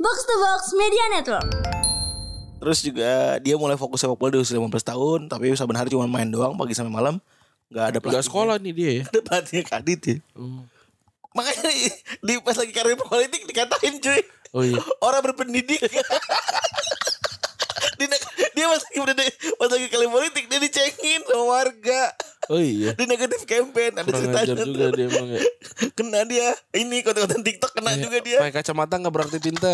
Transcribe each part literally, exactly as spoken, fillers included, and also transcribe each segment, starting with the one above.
Box to Box Media Network. Terus juga dia mulai fokus sepak bola di usia lima belas tahun, tapi saban hari cuma main doang pagi sampai malam. Enggak ada pelatih. Enggak sekolah nih dia ya. Ada pelatihnya Kadit ya. Hmm. Makanya di, di pas lagi karir politik dikatain cuy. Oh iya. Orang berpendidik. dia, dia pas lagi pas lagi karir politik dia dicengin sama warga. Oh iya. Di negatif campaign ada Kurang ceritanya ajar juga dia emang ya. Kena dia. Ini konten-konten TikTok kena Kayak, juga dia. pakai kacamata gak berarti pintar.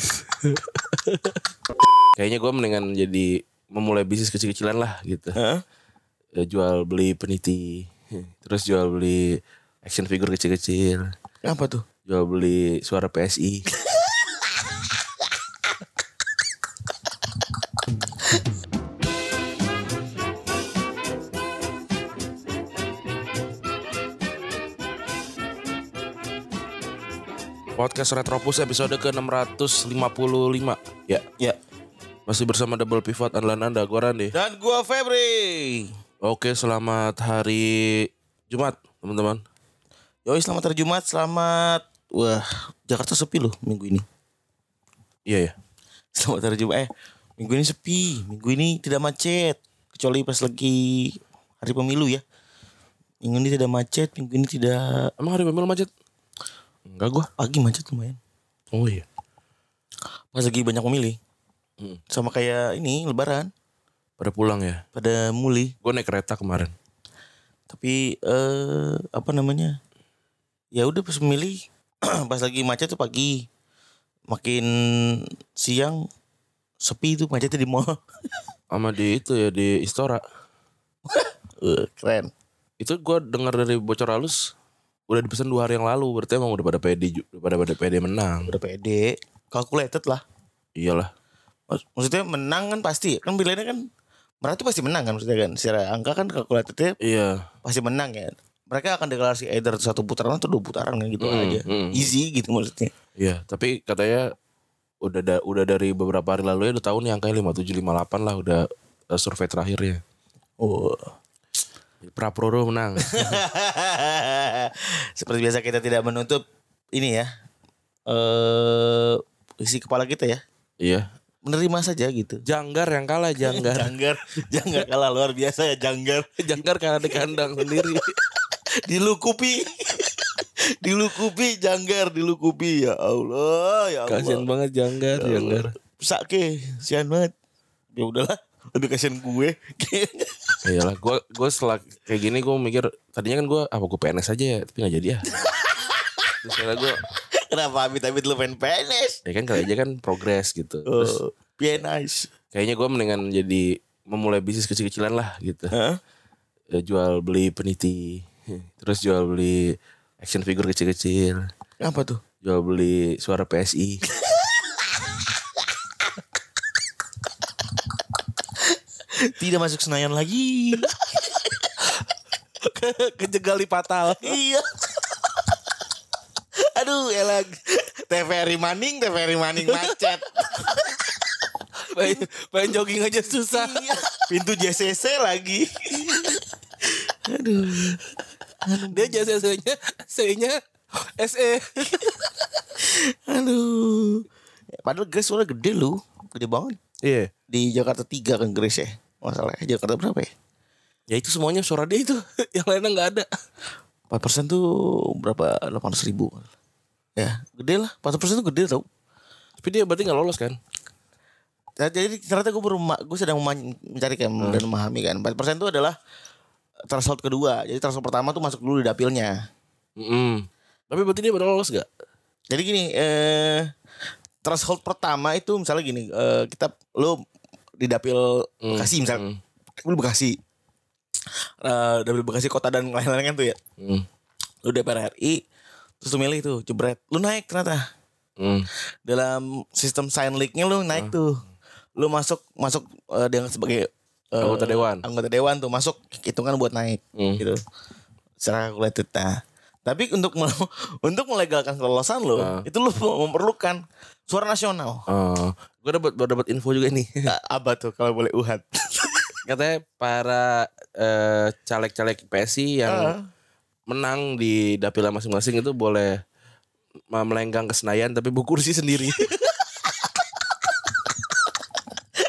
Kayaknya gue mendingan jadi memulai bisnis kecil-kecilan lah gitu. Hah? Ya, jual beli peniti. Terus jual beli action figure kecil-kecil. Apa tuh? Jual beli suara P S I. Podcast Retropus episode ke enam ratus lima puluh lima. Ya, Ya. masih bersama double pivot andalan Anda, gua Randi. Dan gua Febri. Oke, selamat hari Jumat, teman-teman. Yoi, selamat hari Jumat, selamat. Wah, Jakarta sepi loh minggu ini. Iya ya. Selamat hari Jumat. Eh, minggu ini sepi. Minggu ini tidak macet. Kecuali pas lagi hari pemilu ya. Minggu ini tidak macet, minggu ini tidak. Emang hari pemilu macet? Enggak gua. Pagi macet lumayan. Oh iya. Pas lagi banyak pemilih. Hmm. Sama kayak ini lebaran. Pada pulang ya. Pada mulih. Gua naik kereta kemarin. Tapi eh apa namanya? Ya udah pas pemilih pas lagi macet tuh pagi. Makin siang sepi tuh macetnya di mall. Sama di itu ya, di Istora. uh, keren. Itu gua dengar dari bocor halus udah dipesan dua hari yang lalu. Berarti emang udah pada pede, udah pada pada pede menang. Udah pede, calculated lah. Iyalah. Maksud- Maksudnya menang kan pasti. Kan pilihannya kan mereka tuh pasti menang kan maksudnya kan. Secara angka kan calculatednya Iya. pasti menang ya. Mereka akan deklarasi either satu putaran atau dua putaran kan gitu Hmm, aja. hmm. Easy gitu maksudnya. Iya, tapi katanya udah da, udah dari beberapa hari lalu ya udah tahu nih angkanya lima puluh tujuh lima puluh delapan lah udah uh, survei terakhirnya. Oh. Praprodo menang. Seperti biasa kita tidak menutup ini ya. Eh isi kepala kita ya. Iya. Menerima saja gitu. Janggar yang kalah, Janggar. Janggar, Janggar kalah luar biasa ya Janggar. Janggar kalah di kandang sendiri. Dilukupi. Dilukupi Janggar, dilukupi ya Allah, ya Allah. Kasian banget Janggar, Ya Janggar. Sake, sian banget. Ya udahlah, lebih kasihan gue. Iyalah, gue gue setelah kayak gini gue mikir tadinya kan gue apa gue P N S aja ya, tapi nggak jadi ya. Terus kira gue, Kenapa amit-amit lu pengen P N S? ya kan kali aja kan progres gitu. Terus Oh, P N S. kayaknya gue mendingan jadi memulai bisnis kecil-kecilan lah gitu. Hah? Ya, jual beli peniti, terus jual beli action figure kecil-kecil, Apa tuh? jual beli suara P S I. Tidak masuk Senayan lagi. Kejegali fatal. Iya. Aduh, elag. T V R I Maning, T V R I Maning macet. Pengen, pengen jogging aja susah. Iya. Pintu J C C lagi. Aduh. Dia jasa-jasanya C-nya S E. Aduh. Padahal Grace soalnya gede lu. Gede banget. Iya. Di Jakarta tiga kan Grace ya. Masalahnya Jakarta berapa ya? Ya itu semuanya suara dia itu. Yang lainnya gak ada. empat persen tuh berapa? delapan ratus ribu. Ya gede lah. empat persen tuh gede tau. Tapi dia berarti gak lolos kan? Nah, jadi ternyata gue baru gue sedang mema- mencari kan Hmm. dan memahami kan. empat persen itu adalah threshold kedua. Jadi threshold pertama tuh masuk dulu di dapilnya. Mm-mm. Tapi berarti dia benar lolos gak? Jadi gini, eh threshold pertama itu misalnya gini, eh, kita lu di dapil Hmm, Bekasi misalnya. hmm. Lu Bekasi. Eh dapil Bekasi kota dan lain-lain kan tuh ya. Mm. Lu D P R R I terus lu milih tuh, jebret. Lu naik ternyata. Mm. Dalam sistem sign leak-nya lu naik tuh. Lu masuk masuk eh, dengan sebagai eh, Anggota dewan. Anggota dewan tuh masuk hitungan buat naik Hmm. gitu. Secara calculated. Nah, tapi untuk mel- untuk melegalkan kelolosan lo, Ah. itu lo memerlukan suara nasional. Oh, gue dapat baru dapat info juga nih. Ah, apa tuh kalau boleh uhat? Katanya para eh, caleg-caleg P S I yang Ah. menang di dapilnya masing-masing itu boleh melenggang ke Senayan tapi berkursi sendiri.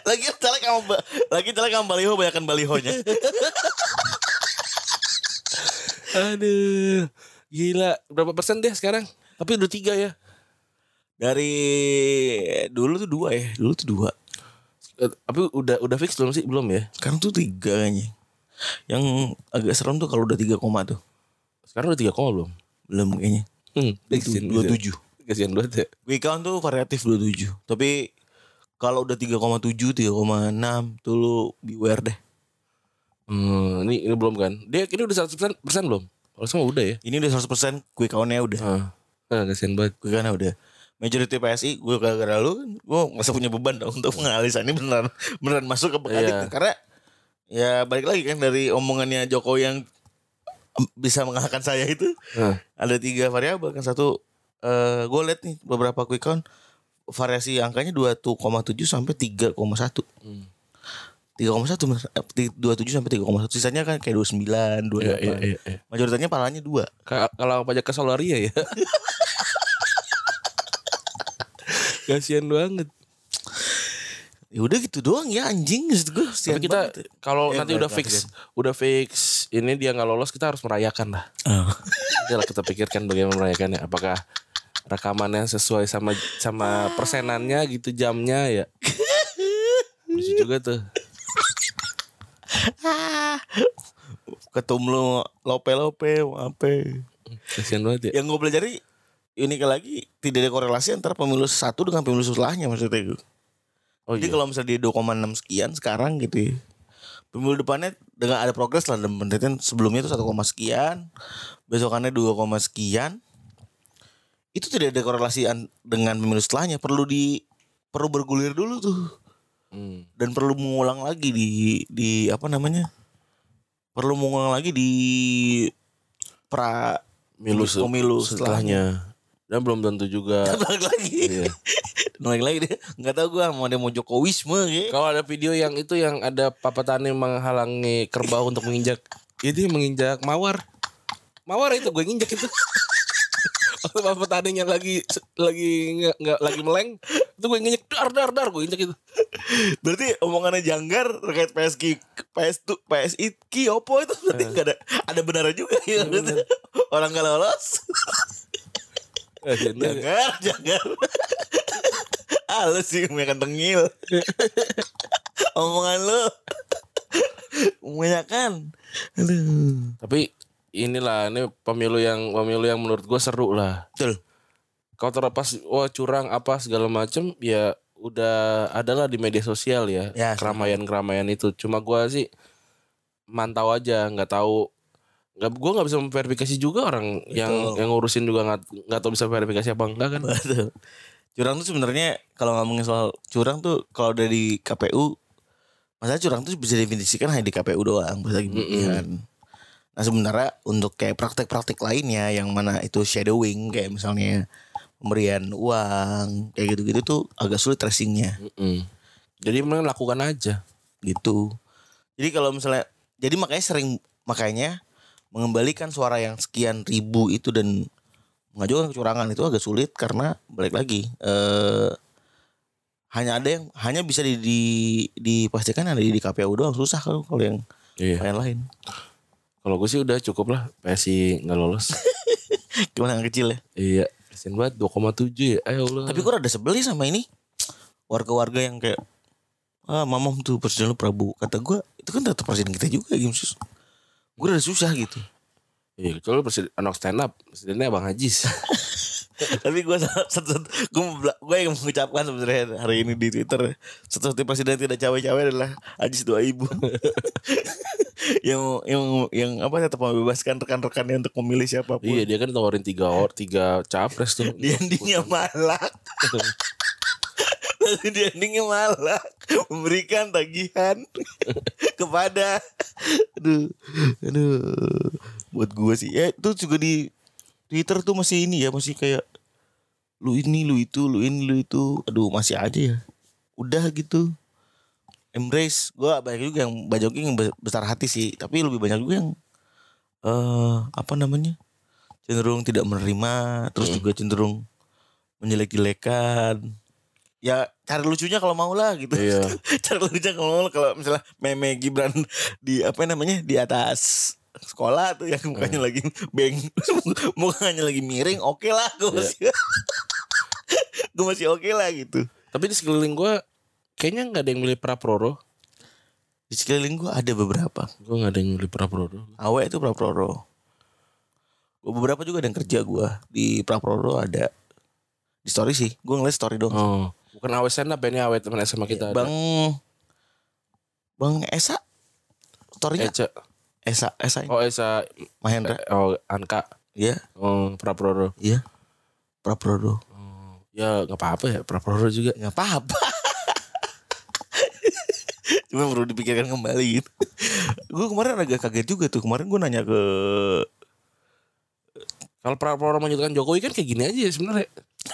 Lagi caleg sama lagi caleg sama baliho banyakan balihonya. Aduh, gila. Berapa persen deh sekarang? Tapi udah tiga ya. Dari dulu tuh dua ya, dulu tuh dua. Eh, Tapi udah udah fix belum sih? Belum ya. Sekarang tuh tiga kayaknya. Yang agak serem tuh kalau udah tiga koma tuh. Sekarang udah tiga koma belum? Belum kayaknya. Hmm, Dua tujuh. Kasihan banget ya. Quick count tuh variatif dua tujuh. Tapi kalau udah tiga koma tujuh, tiga koma enam tuh lu beware deh. Hmm, ini ini belum kan? Dia ini udah seratus persen belum? Kalau semua udah ya. Ini udah seratus persen quick count-nya udah. Ah, ah kasihan banget. Quick count-nya udah. Majority P S I gue gara-gara lu kan gue nggak punya beban dong untuk menganalisa ini beneran beneran masuk ke Pekadik. Iya. Karena ya balik lagi kan dari omongannya Jokowi yang bisa mengalahkan saya itu. Ah. Ada tiga variabel kan. Satu uh, gue liat nih beberapa quick count variasi angkanya dua koma tujuh sampai tiga koma satu. Hmm. tiga koma satu bener. dua puluh tujuh sampai tiga koma satu. Sisanya kan kayak dua puluh sembilan, dua puluh Iya, delapan. iya, iya, iya. Majoritasnya palanya dua. Ka- Kalau pajak ke Solaria ya. Kasihan banget. Ya udah gitu doang ya anjing maksud gue. Tapi kita kalau Ya, nanti enggak, udah enggak, fix, udah fix ini dia nggak lolos, kita harus merayakan lah. Oh. Nanti kita pikirkan bagaimana merayakannya. Apakah rekamannya sesuai sama sama persenannya gitu, jamnya ya. Lucu juga tuh. Ketum lu lope-lope apa. Kasihan banget ya. Yang gue pelajari unik lagi tidak ada korelasi antara pemilu satu dengan pemilu setelahnya maksudnya gue. Oh Jadi iya. kalau misalnya dia dua koma enam sekian sekarang gitu ya. Pemilu depannya dengan ada progres lah dan penelitian sebelumnya itu satu, sekian. Besokannya dua, sekian. Itu tidak ada korelasi an- dengan pemilu setelahnya. Perlu di perlu bergulir dulu tuh. Hmm. Dan perlu mengulang lagi di di apa namanya? Perlu mengulang lagi di pra Pemilu, se- pemilu setelahnya. Dan belum tentu juga. balik lagi. Iya. Balik lagi deh. Enggak tahu gua mau dia mau Jokowisme gitu. Kalau ada video yang itu yang ada Pak Petani menghalangi kerbau untuk menginjak, itu menginjak mawar. Mawar itu gue nginjak itu. Waktu Pak Petaninya lagi lagi nggak nggak lagi meleng, itu gue nginjak dar dar dar gue injak itu. Berarti omongannya Janggar terkait P S K P S dua P S I Ki opo itu berarti enggak ada ada benarnya juga ya. Orang enggak lolos. Janggar, Janggar. Halus sih mereka tengil. Omongan lu. Kebanyakan. Aduh. Tapi inilah ini pemilu yang pemilu yang menurut gue seru lah. Betul. Kalau terlepas wah curang apa segala macem ya udah adalah di media sosial ya, Ya, keramaian-keramaian itu. Cuma gue sih mantau aja, nggak tahu nggak gue nggak bisa memverifikasi juga orang yang yang ngurusin juga nggak nggak tahu bisa verifikasi apa enggak kan. Betul. Curang tuh sebenarnya kalau ngomongin soal curang tuh kalau udah di K P U, masalah curang tuh bisa definisikan hanya di K P U doang, pas lagi pemilihan. Nah sebenarnya untuk kayak praktek-praktek lainnya yang mana itu shadowing kayak misalnya pemberian uang kayak gitu-gitu tuh agak sulit tracingnya Mm-mm. Jadi mending lakukan aja gitu. Jadi kalau misalnya jadi makanya sering makanya mengembalikan suara yang sekian ribu itu dan mengajukan kecurangan itu agak sulit karena balik lagi eh, hanya ada yang hanya bisa di, di dipastikan ada di K P U doang, susah kalau kalau yang iya. lain-lain. Kalau gue sih udah cukup lah P S I nggak lolos. Gimana yang kecil ya? Iya kasian banget dua koma tujuh ya ayo Allah. Tapi gue rada sebel sih sama ini warga-warga yang kayak ah mamam tuh presiden lu Prabowo, kata gue itu kan tetap presiden kita juga gitu. Gue udah susah gitu. Iya kecuali presiden anak stand up presidennya Bang Hajis. Tapi gue gue gue yang mengucapkan sebenarnya hari ini di Twitter satu-satu presiden tidak cawe-cawe adalah Hajis dua ibu. yang yang yang apa tetap membebaskan rekan-rekannya untuk memilih siapapun. Iya dia kan tawarin tiga or tiga capres tuh. Di endingnya malak. Lalu di endingnya malak memberikan tagihan kepada aduh aduh buat gue sih ya itu juga di Twitter tuh masih ini ya masih kayak lu ini lu itu lu ini lu itu aduh masih aja ya udah gitu embrace. Gue banyak juga yang bajoki yang besar hati sih tapi lebih banyak juga yang eh uh, apa namanya cenderung tidak menerima terus juga cenderung menjelek-jelekan. ya cari lucunya kalau mau lah gitu. Iya. Cari lucunya kalau mau kalau misalnya meme Gibran di apa namanya di atas sekolah tuh yang mukanya Hmm. lagi beng, mukanya lagi miring, oke lah gue Iya. masih gue masih oke lah gitu. Tapi di sekeliling gue kayaknya nggak ada yang milih Praproro. Di sekeliling gue ada beberapa. Gue nggak ada yang milih Praproro. Awe itu Praproro. Gue beberapa juga ada yang kerja gue di Praproro ada. Di story sih, gue ngeliat story dong. Oh, bukan Awe stand up, ini Awe teman S M A kita. Bang Bang Esa storynya Eca. Esa Esa ini. Oh Esa. Mahendra. Oh Anka. Iya, Oh Praproro. iya. Praproro. Oh, ya nggak apa-apa ya Praproro juga. Enggak apa-apa. Cuma perlu dipikirkan kembali gitu. Gue kemarin agak kaget juga tuh. Kemarin gue nanya ke Kalau Praproro menyudutkan Jokowi kan kayak gini aja ya sebenarnya.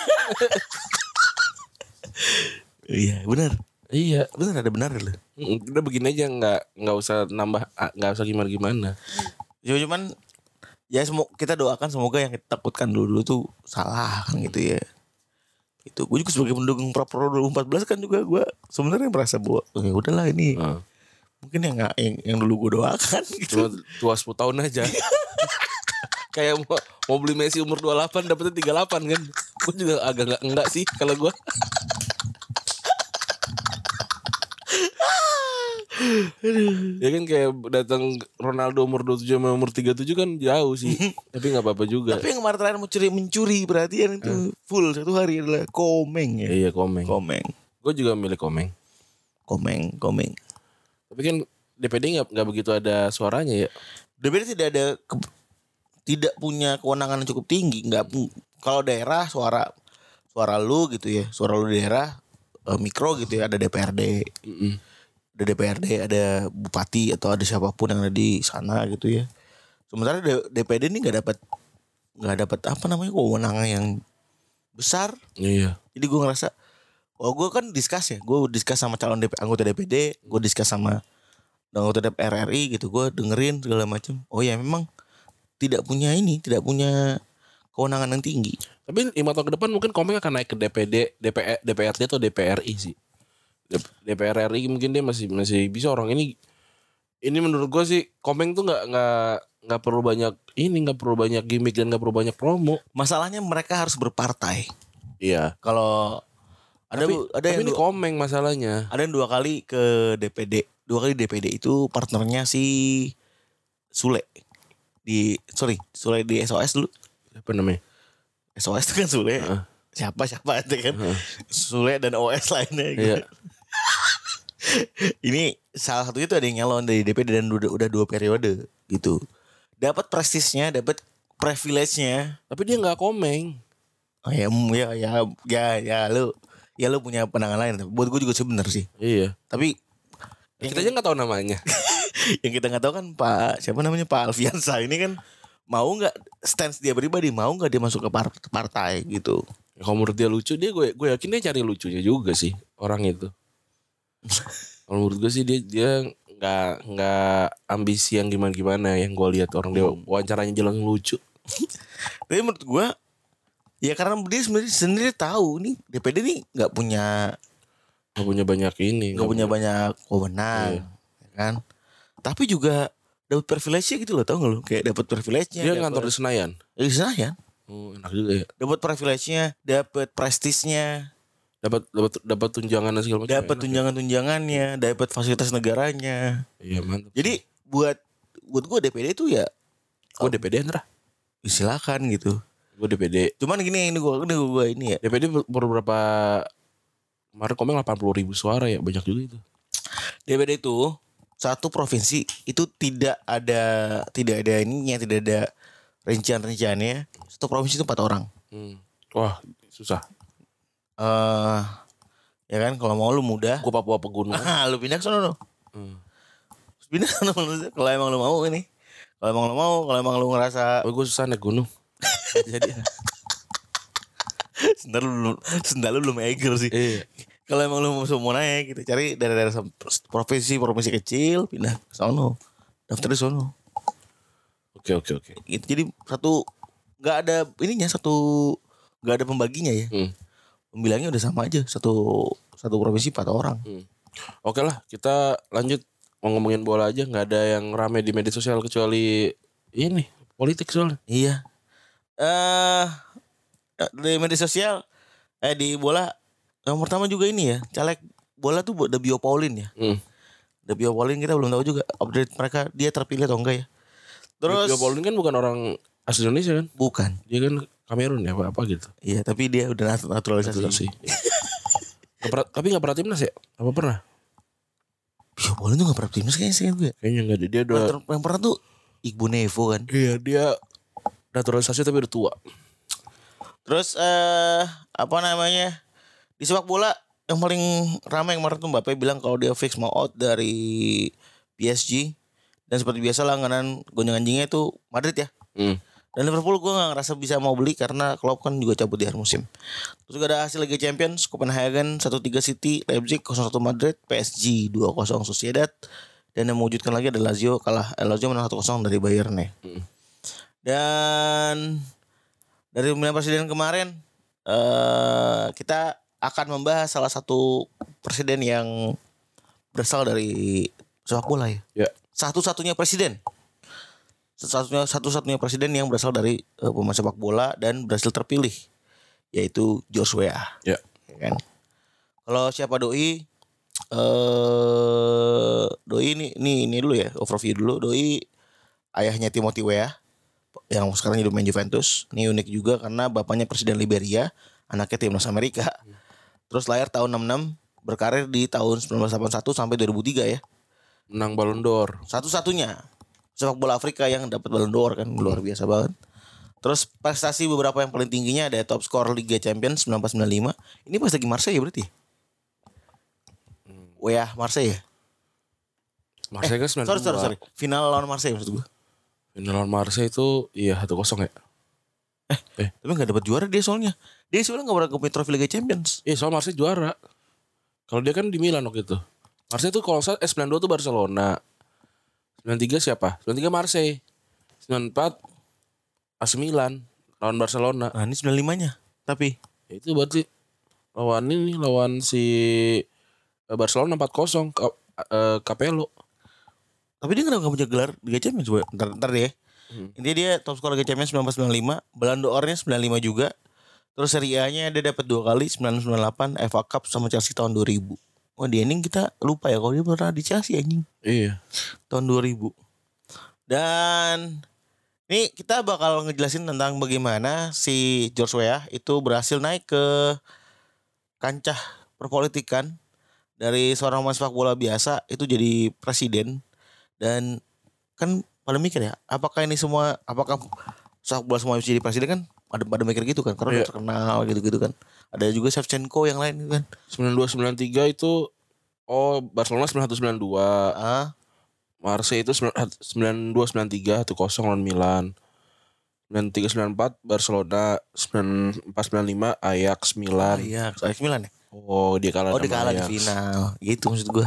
iya, benar. Iya. Benar ada benar loh. Mm, Udah begini aja nggak nggak usah nambah ah, nggak usah gimana gimana. Ya cuman ya semua kita doakan semoga yang kita takutkan dulu, dulu tuh salah kan gitu ya. Itu gue juga sebagai pendukung Prabowo dua ribu empat belas kan juga gue sebenarnya merasa bahwa oh, ya udahlah ini Nah, mungkin yang nggak yang, yang dulu gue doakan cuma gitu. tua sepuluh tahun aja. Kayak mau, mau beli Messi umur dua puluh delapan dapetnya tiga puluh delapan kan. Gue juga agak enggak enggak sih kalau gue. Ya kan kayak datang Ronaldo umur dua puluh tujuh sama umur tiga puluh tujuh kan jauh sih. Tapi enggak apa-apa juga. Tapi yang kemarin terakhir mau curi mencuri perhatian itu full satu hari adalah Komeng ya. Iya Komeng. Komeng, Gue juga milih Komeng. Komeng, Komeng. Tapi kan D P D nggak nggak begitu ada suaranya ya. D P D tidak ada ke- tidak punya kewenangan yang cukup tinggi. Nggak pu- kalau daerah suara suara lu gitu ya, suara lu daerah eh, mikro gitu ya, ada D P R D, Mm-mm. ada D P R D, ada bupati atau ada siapapun yang ada di sana gitu ya. Sementara D- DPD ini nggak dapat nggak dapat apa namanya kewenangan yang besar. Iya. Jadi gue ngerasa, oh gue kan discuss ya, gue discuss sama calon D P, anggota D P D, gue discuss sama anggota D P R R I gitu, gue dengerin segala macam. Oh ya memang tidak punya ini, tidak punya kewenangan yang tinggi. Tapi lima tahun ke depan mungkin Komeng akan naik ke D P D, D P R, D P R D atau D P R I sih. D P R R I mungkin dia masih masih bisa orang ini. Ini menurut gue sih Komeng tuh nggak nggak nggak perlu banyak ini nggak perlu banyak gimmick dan nggak perlu banyak promo. Masalahnya mereka harus berpartai. Iya. Kalau ada Tapi, ada tapi yang ini dua, Komeng masalahnya. ada yang dua kali ke D P D, dua kali D P D itu partnernya si Sule di sorry Sule di S O S dulu. Apa namanya? S O S itu kan Sule. Heeh. Siapa siapa itu kan. Heeh. Sule dan O S lainnya gitu. Iya. Ini salah satunya tuh ada yang nyalon dari D P D dan udah, udah dua periode gitu. Dapat prestisnya, dapat privilege-nya. Tapi dia nggak Komeng. Oh ya, mm, ya, ya, ya, ya, lu, ya lu punya pandangan lain. Buat gue juga sebenar sih. Iya. Tapi Kita aja nggak tahu namanya. yang kita nggak tahu kan Pak siapa namanya Pak Alfiansa ini kan mau nggak stance dia pribadi, mau nggak dia masuk ke par- partai gitu. Ya, kalau menurut dia lucu, dia gue gue yakin dia cari lucunya juga sih orang itu. Kalau menurut gue sih dia dia nggak nggak ambisi yang gimana gimana yang gue lihat orang dia wawancaranya jelas lucu. Tapi menurut gue ya karena dia sebenarnya sendiri tahu nih D P D nih nggak punya Gak punya banyak ini. nggak punya banyak wewenang, ya kan? Tapi juga dapat privilege gitu loh, tau nggak lo? Kayak dapat privilege-nya. Dia dapet- ngantor di Senayan. Ya, di Senayan. Oh, enak juga ya. Dapat privilege-nya, dapat prestisnya, Dapat dapat dapat tunjangan dan segala macam. dapat Enak ya. tunjangan-tunjangannya, dapat fasilitas negaranya. Iya mantap. Jadi buat buat gue D P D itu ya gue D P D Andra. silakan gitu. Gue D P D. Cuman gini ini gue ini gue ini ya. D P D baru berapa kemarin Komeng delapan puluh ribu suara ya, banyak juga itu. D P D itu satu provinsi itu tidak ada tidak ada ininya, tidak ada rincian-rinciannya. Satu provinsi itu empat orang. Hmm. Wah susah. Eh ya kan kalau mau lu mudah, Gue Papua Pegunungan. ah, lu pindah ke sono lu. Hmm. Pindah ke sono lu. Kalau emang lu mau ini. Kalau emang lu mau, kalau emang lu ngerasa Oh, gue susah naik gunung. Jadi sendal lu sendal lu belum eger sih. iya. Kalau emang lu mau mau naik gitu, cari daerah-daerah sem- provinsi provinsi kecil, pindah ke sono. Daftar di sono. Oke oke oke. Gitu. Jadi satu nggak ada ininya, satu nggak ada pembaginya ya. Hmm. Pemilihnya udah sama aja, satu satu provinsi empat orang. Hmm. Oke lah, kita lanjut mau ngomongin bola aja. Nggak ada yang rame di media sosial kecuali ini politik soalnya. Iya. Eh di media sosial, eh di bola yang pertama juga ini ya, caleg bola tuh Dabio Paulin ya. Hmm. Dabio Paulin kita belum tahu juga update mereka dia terpilih atau enggak ya. Terus Dabio Paulin kan bukan orang asli Indonesia kan? Bukan. Dia kan Kamerun ya apa, apa gitu. Iya, tapi dia udah nat- naturalisasi. Naturalisasi. Gak pernah, tapi gak pernah timnas ya? Apa pernah? Dabio Paulin tuh gak pernah timnas kayaknya sih gue. Kayaknya gak ada. Dia udah. Yang, yang pernah tuh Iqbal Nevo kan. Iya dia naturalisasi tapi udah tua. Terus eh apa namanya? Di sepak bola yang paling ramai kemarin tuh Mbappe bilang kalau dia fix mau out dari P S G. Dan seperti biasa langganan gonjang-ganjingnya itu Madrid ya. Hmm. Dan Liverpool gue gak ngerasa bisa mau beli karena Klopp kan juga cabut di akhir musim. Terus juga ada hasil Liga Champions, Copenhagen satu tiga City, Leipzig nol satu Madrid, P S G dua nol Sociedad. Dan yang mewujudkan lagi ada Lazio kalah, eh, Lazio menang satu nol dari Bayern nih. Hmm. Dan dari pemilihan presiden kemarin eh, kita akan membahas salah satu presiden yang berasal dari sepak bola ya. Ya. Satu-satunya presiden. Satu-satunya satu-satunya presiden yang berasal dari uh, pemain sepak bola dan berhasil terpilih, yaitu George Weah. Ya. Ya kan? Kalau siapa doi eh doi ini ini ini dulu ya, overview dulu. Doi ayahnya Timothy Weah yang sekarang hidup main Juventus. Ini unik juga karena bapaknya presiden Liberia, anaknya timnas Amerika. Terus lahir tahun enam puluh enam, berkarir di tahun sembilan belas delapan puluh satu sampai dua ribu tiga ya. Menang Ballon d'Or. Satu-satunya sepak bola Afrika yang dapat Ballon d'Or kan, luar biasa banget. Terus prestasi beberapa yang paling tingginya ada top skor Liga Champions sembilan belas sembilan puluh lima. Ini pas lagi Marseille ya berarti? Hmm. Weah Marseille ya? Marseille kan sembilan puluh dua. Sorry, sorry, sorry. Final lawan Marseille maksud gue. Final lawan Marseille itu iya satu kosong ya. Eh, eh. Tapi gak dapat juara dia soalnya. Dia soalnya gak pernah ngomongin trofi Liga Champions. Iya soal Marseille juara. Kalau dia kan di Milan waktu itu. Marseille itu kalau salah eh, sembilan puluh dua tuh Barcelona. sembilan puluh tiga siapa? sembilan puluh tiga Marseille. sembilan puluh empat A C Milan lawan Barcelona. Nah ini sembilan puluh limanya. Tapi Ya, itu berarti lawan ini lawan si Barcelona empat kosong Ka, uh, Capello. Tapi dia kenapa gak punya gelar Liga Champions? Coba ntar, ntar deh. Hmm. Intinya dia top skor Liga Champions sembilan belas sembilan puluh lima, Ballon d'Or-nya sembilan puluh lima juga. Terus Serie A-nya dia dapat dua kali sembilan puluh sembilan sembilan puluh delapan, F A Cup sama Chelsea tahun dua ribu. Wah di ending kita lupa ya kalau dia pernah di Chelsea anjing. Iya. Tahun dua ribu. Dan ini kita bakal ngejelasin tentang bagaimana si George Weah itu berhasil naik ke kancah perpolitikan dari seorang pemain sepak bola biasa itu jadi presiden. Dan kan pada mikir ya, apakah ini semua, apakah sepak bola semua bisa jadi presiden kan? Ada pada mikir gitu kan, karena iya. udah terkenal gitu-gitu kan. Ada juga Shevchenko yang lain kan. sembilan puluh dua sembilan puluh tiga itu oh Barcelona sembilan puluh satu sembilan puluh dua. Ah, Marseille itu sembilan puluh dua sembilan puluh tiga satu kosong lawan Milan. sembilan puluh tiga sembilan puluh empat Barcelona, sembilan puluh empat sembilan puluh lima Ajax Milan. Ajax, Ajax Milan ya. Oh, dia kalah Oh, dia kalah di Ajax. final. Gitu maksud gue.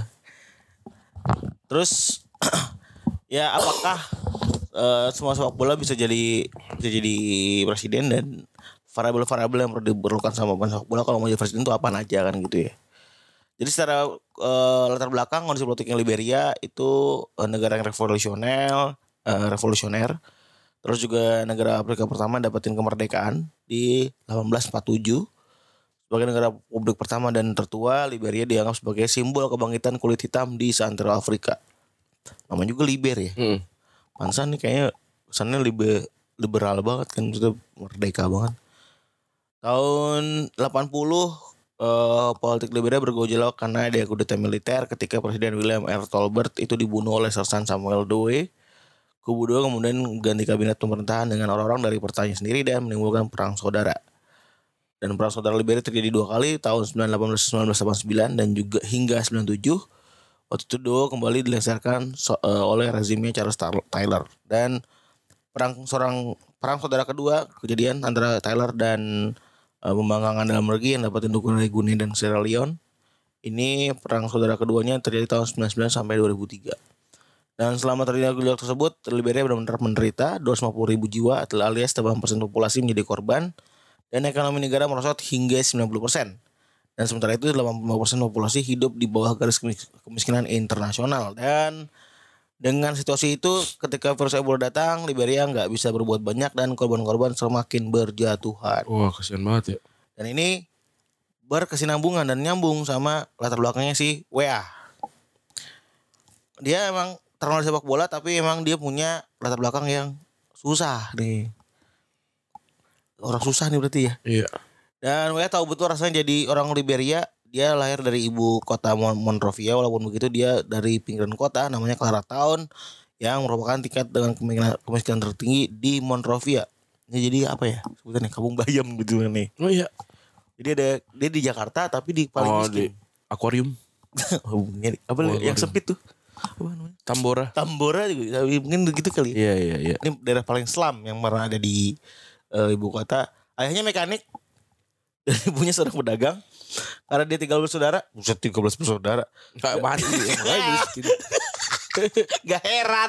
Terus ya apakah uh, semua sepak bola bisa jadi bisa jadi presiden, dan variabel-variabel yang perlu diperlukan sama pemain sepak bola kalau mau jadi presiden itu apa aja kan gitu ya. Jadi secara uh, latar belakang kondisi politiknya Liberia itu uh, negara yang revolusioner, uh, revolusioner. Terus juga negara Afrika pertama dapetin kemerdekaan di delapan belas empat puluh tujuh. Sebagai negara publik pertama dan tertua, Liberia dianggap sebagai simbol kebangkitan kulit hitam di Sentral Afrika. Namanya juga Liber ya. Hmm. Pansan nih kayaknya kesannya liber, liberal banget kan, maksudnya merdeka banget. Tahun delapan puluh Uh, politik Liberia bergejolak karena ada kudeta militer ketika Presiden William R. Tolbert itu dibunuh oleh Sersan Samuel Doe. Kubu Doe kemudian ganti kabinet pemerintahan dengan orang-orang dari partainya sendiri dan menimbulkan perang saudara. Dan perang saudara Liberia terjadi dua kali, tahun sembilan belas delapan belas delapan puluh sembilan dan juga hingga sembilan puluh tujuh. Waktu itu Doe kembali dilengsarkan so, uh, oleh rezimnya Charles Taylor. Dan perang seorang perang saudara kedua kejadian antara Taylor dan pembangkangan dalam negeri yang dapat dukungan dari Guinea dan Sierra Leone. Ini perang saudara keduanya terjadi tahun sembilan puluh sembilan sampai dua ribu tiga. Dan selama terjadi gejolak tersebut, Liberia benar-benar menderita. Dua ratus lima puluh ribu jiwa alias delapan persen populasi menjadi korban. dan ekonomi negara merosot hingga sembilan puluh persen. Dan sementara itu delapan puluh lima persen populasi hidup di bawah garis kemiskinan internasional. Dan dengan situasi itu ketika virus Ebola datang, Liberia nggak bisa berbuat banyak dan korban-korban semakin berjatuhan. Wah, kasihan banget ya. Dan ini berkesinambungan dan nyambung sama latar belakangnya si W A. Dia emang terkenal di sepak bola tapi emang dia punya latar belakang yang susah nih. Orang susah nih berarti ya. Iya. Dan W A tahu betul rasanya jadi orang Liberia. Dia lahir dari ibu kota Mon- Monrovia. Walaupun begitu dia dari pinggiran kota namanya Clara Town yang merupakan tingkat dengan kemiskinan, kemiskinan tertinggi di Monrovia. Ini jadi apa ya sebutannya, kampung bayam gitu nih. Oh iya. Jadi ada dia di Jakarta tapi di paling Oh, miskin. di akuarium. Oh, ini apa Oh, yang akuarium. sempit tuh? Apa namanya? Tambora. Tambora juga. Tapi mungkin begitu kali. Iya, iya, iya. Ini daerah paling slum yang pernah ada di uh, ibu kota. Ayahnya mekanik dan ibunya seorang pedagang. Karena dia tiga belas bersaudara, buset tiga belas bersaudara. Enggak mati ya, makanya miskin. Gak heran.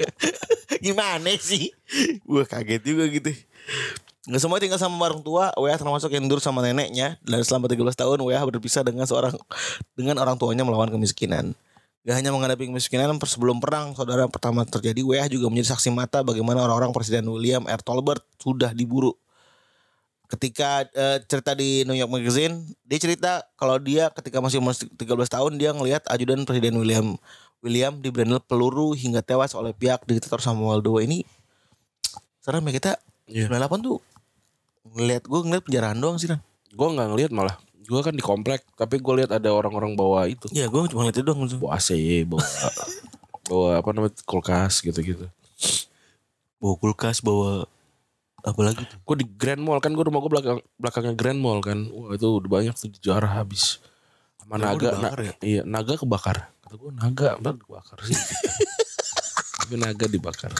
Gimana sih? Wah kaget juga gitu. Gak semua tinggal sama orang tua. W A termasuk yang tidur sama neneknya. Dan selama tiga belas tahun W A berpisah dengan seorang dengan orang tuanya melawan kemiskinan. Gak hanya menghadapi kemiskinan, sebelum perang saudara pertama terjadi, W A juga menjadi saksi mata bagaimana orang-orang Presiden William R. Tolbert sudah diburu. Ketika uh, cerita di New York Magazine, dia cerita kalau dia ketika masih umur tiga belas tahun dia ngelihat ajudan Presiden William William diberendel peluru hingga tewas oleh pihak diktator Samuel Doe. Ini serem ya kita. Iya. sembilan puluh delapan tuh ngelihat gue ngeliat penjaraan doang sih kan. Gue nggak ngelihat malah. Gue kan di komplek, tapi gue lihat ada orang-orang bawa itu. Iya, gue cuma ngeliat itu doang. Bawa A C, bawa bawa apa namanya kulkas gitu-gitu. Bawa kulkas, bawa apa lagi tuh? Gue di Grand Mall kan, gue rumah gue belakang belakangnya Grand Mall kan. Wah itu udah banyak tuh dijarah habis. Sama Grand Mall naga, dibakar na- ya? iya naga kebakar. Kata gue naga, benar dibakar sih. Tapi naga dibakar.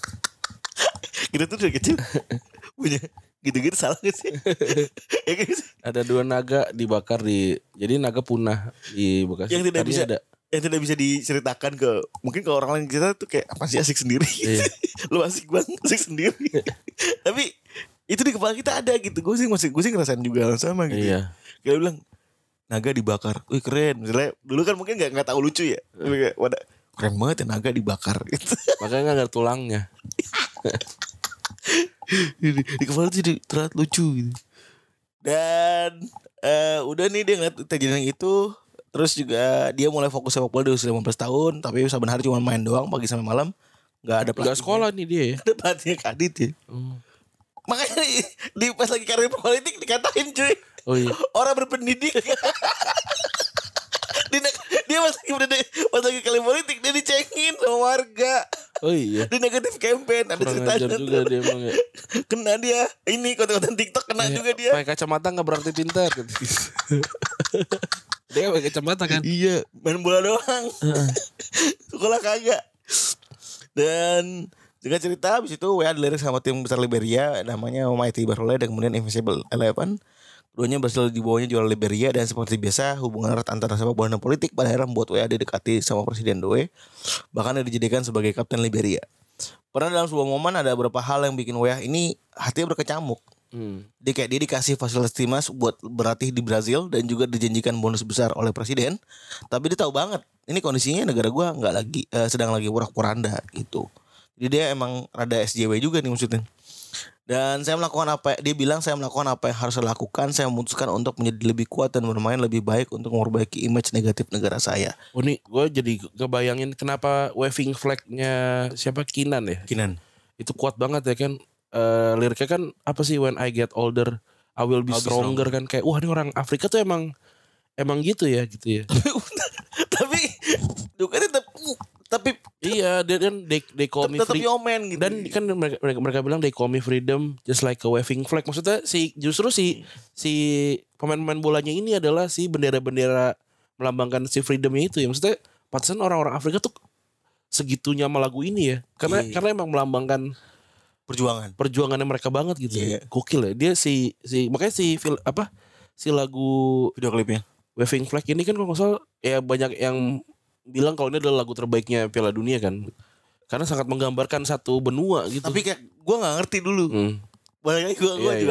Kita tuh dari kecil punya gitu-gitu salah gak sih? Ya kan sih? Ada dua naga dibakar di, jadi naga punah di Bekasi. Yang tidak Tadinya bisa ada. yang tidak bisa diceritakan ke mungkin ke orang lain, kita tuh kayak apa sih asik sendiri. Iya. Lu asik banget asik sendiri. Tapi itu di kepala kita ada gitu. Gue sih masih gue sih ngerasain juga sama gitu. Iya. Kayak bilang naga dibakar. Wih keren. Misalnya dulu kan mungkin enggak enggak tahu lucu ya. Tapi kayak wadah keren banget ya naga dibakar gitu. Makanya nggak ada tulangnya. di, di kepala tuh jadi terlihat lucu gitu. Dan eh, udah nih dia ngeliat kejadian itu. Terus juga dia mulai fokus sepak bola di usia lima belas tahun. Tapi saban hari cuma main doang pagi sampai malam. Gak ada Gak pelatihnya. sekolah nih dia ya. Ada pelatihnya Kadit ya. Oh, Makanya di, di pas lagi karir politik dikatain cuy. oh iya. Orang berpendidik. dia, dia pas lagi berada- pas lagi karir politik dia dicengin sama warga. Oh iya. Di negatif campaign ada Kurang ajar ceritanya. juga dia emang ya. Kena dia. Ini konten-konten TikTok kena Iya, juga dia. pakai kacamata nggak berarti pintar. Dia pakai kacamata kan. Iya, main bola doang. Sekolah kagak. Dan juga cerita habis itu W A dilirik sama tim besar Liberia namanya Mighty Barole dan kemudian Invincible Eleven. Keduanya berhasil dibawanya juara Liberia dan seperti biasa hubungan erat antara sepak bola dan politik pada akhirnya membuat W A didekati sama Presiden Doe. Bahkan dia dijadikan sebagai kapten Liberia. Pernah dalam sebuah momen ada beberapa hal yang bikin W A ini hatinya berkecamuk. Hmm. Dia kayak dia dikasih fasilitas timnas buat berlatih di Brazil dan juga dijanjikan bonus besar oleh presiden. Tapi dia tahu banget ini kondisinya negara gua nggak lagi eh, sedang lagi porak-poranda gitu. Jadi dia emang rada S J W juga nih maksudnya. Dan saya melakukan apa dia bilang saya melakukan apa yang harus saya lakukan. Saya memutuskan untuk menjadi lebih kuat dan bermain lebih baik untuk memperbaiki image negatif negara saya. Oh nih, gue jadi kebayangin kenapa waving flag-nya siapa Kinan ya? Kinan. Itu kuat banget ya kan. Eh, liriknya kan apa sih, when I get older I will be I'll be stronger, kan kayak wah ini orang Afrika tuh emang emang gitu ya gitu ya. Tapi juga tetap tapi Iya, dia kan they, they call me tetap free. yomen gitu. Dan kan mereka, mereka mereka bilang they call me freedom just like a waving flag. Maksudnya si justru si si pemain-pemain bolanya ini adalah si bendera-bendera melambangkan si freedomnya itu ya. Maksudnya pantesan orang-orang Afrika tuh segitunya sama lagu ini ya. Karena Iya. karena emang melambangkan perjuangan. perjuangannya mereka banget gitu. Iya. Gokil ya. Dia si si makanya si fil, apa si lagu Video klipnya. Waving Flag ini kan kalau nggak salah ya banyak yang bilang kalau ini adalah lagu terbaiknya Piala Dunia kan. Karena sangat menggambarkan satu benua gitu. Tapi kayak gue nggak ngerti dulu. Hmm. Balik lagi gue gue Iya, juga iya. nggak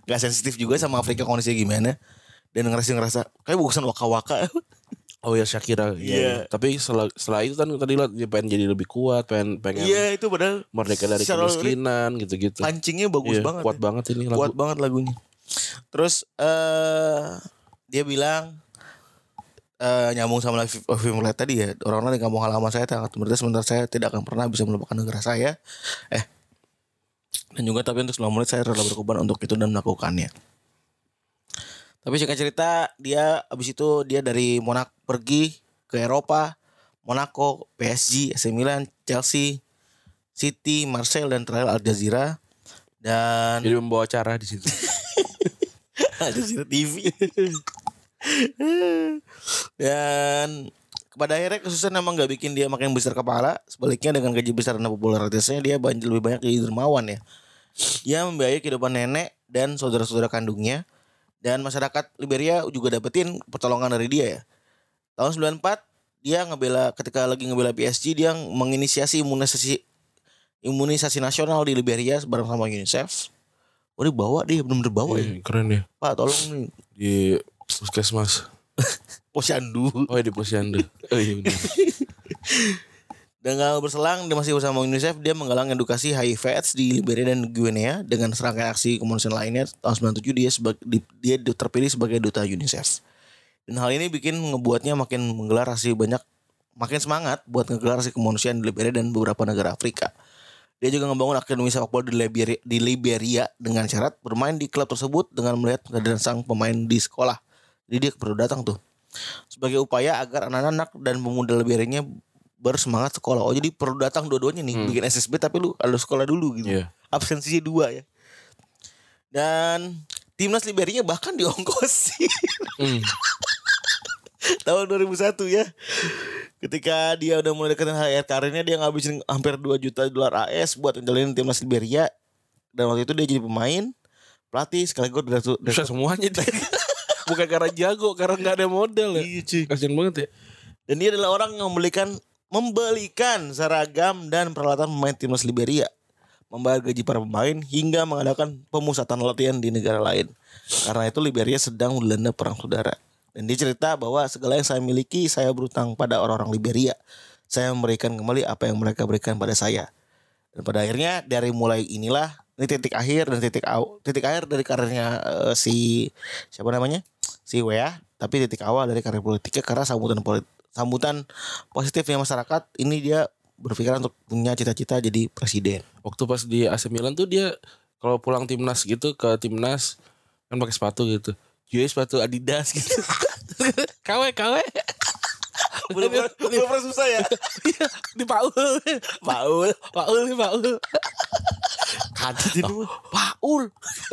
Gak sensitif juga sama Afrika kondisinya gimana. Dan ngerasa-ngerasa kayak bagusan waka-waka. Oh ya Shakira. Iya. Yeah. Tapi setelah, setelah itu kan tadi lah dia pengen jadi lebih kuat, pengen pengen Iya, itu padahal merdeka dari kemiskinan gitu-gitu. Pancingnya bagus yeah, banget. Kuat ya. banget ini lagu. Kuat banget lagunya. Terus uh, dia bilang uh, nyambung sama film Mulai tadi ya, orang-orang di kampung halaman saya sangat menderita, sementara saya tidak akan pernah bisa melupakan negara saya. Eh dan juga tapi untuk selama menit saya rela berkorban untuk itu dan melakukannya. Tapi singkat cerita dia abis itu dia dari Monaco pergi ke Eropa, Monaco, P S G, A C Milan, Chelsea, City, Marseille dan terakhir Al Jazeera dan jadi membawa acara di situ. Al Jazeera T V. Dan pada akhirnya kesusahan emang gak bikin dia makin besar kepala. Sebaliknya dengan gaji besar dan popularitasnya dia banyak lebih banyak jadi dermawan ya. Dia membiayai kehidupan nenek dan saudara-saudara kandungnya. Dan masyarakat Liberia juga dapetin pertolongan dari dia ya. Tahun sembilan puluh empat dia ngebela, ketika lagi ngebela P S G dia menginisiasi imunisasi imunisasi nasional di Liberia bareng sama UNICEF. Oh dia bawa dia benar-benar bawa ya. ya. Keren ya. Pak tolong nih di puskesmas. Posyandu. Oh di Posyandu. Oh iya benar. Dan gak berselang dia masih bersama UNICEF, dia menggalang edukasi H I V AIDS di Liberia dan Guinea dengan serangkaian aksi kemanusiaan lainnya. Tahun sembilan puluh tujuh dia sebagai dia terpilih sebagai duta UNICEF. Dan hal ini bikin ngebuatnya makin menggelar aksi banyak, makin semangat buat ngegelar aksi kemanusiaan di Liberia dan beberapa negara Afrika. Dia juga ngebangun akademi sepak bola di Liberia, di Liberia dengan syarat bermain di klub tersebut dengan melihat kehadiran sang pemain di sekolah. Jadi dia perlu datang tuh sebagai upaya agar anak-anak dan pemuda Liberianya bersemangat sekolah. Oh jadi perlu datang dua-duanya nih, hmm. bikin S S B tapi lu harus sekolah dulu gitu. Yeah. Absensinya dua ya. Dan timnas Liberia bahkan diongkosin. Hmm. Tahun dua ribu satu ya. Ketika dia udah mulai deketin akhir karirnya, dia ngabisin hampir dua juta dolar A S buat menjalani timnas Liberia. Dan waktu itu dia jadi pemain, pelatih, sekaligus direktur. Bisa semuanya deh. Bukan karena jago, karena gak ada modal ya. Iya cuy. Kasian banget ya. Dan dia adalah orang yang membelikan membelikan seragam dan peralatan pemain timnas Liberia, membayar gaji para pemain hingga mengadakan pemusatan latihan di negara lain. Karena itu Liberia sedang dilanda perang saudara. Dan dia cerita bahwa segala yang saya miliki saya berutang pada orang-orang Liberia. Saya memberikan kembali apa yang mereka berikan pada saya. Dan pada akhirnya dari mulai inilah ini titik akhir dan titik awal, titik akhir dari karirnya uh, si siapa namanya? Si Wea, tapi titik awal dari karir politiknya karena sambutan politik sambutan positifnya masyarakat ini dia berpikiran untuk punya cita-cita jadi presiden. Waktu pas di A C Milan tuh dia kalau pulang timnas gitu ke timnas kan pakai sepatu gitu. Jadi sepatu Adidas gitu. K W K W. Belum belum pernah susah ya. Di Paul. Paul, Paul nih Paul. Kaget itu. Paul.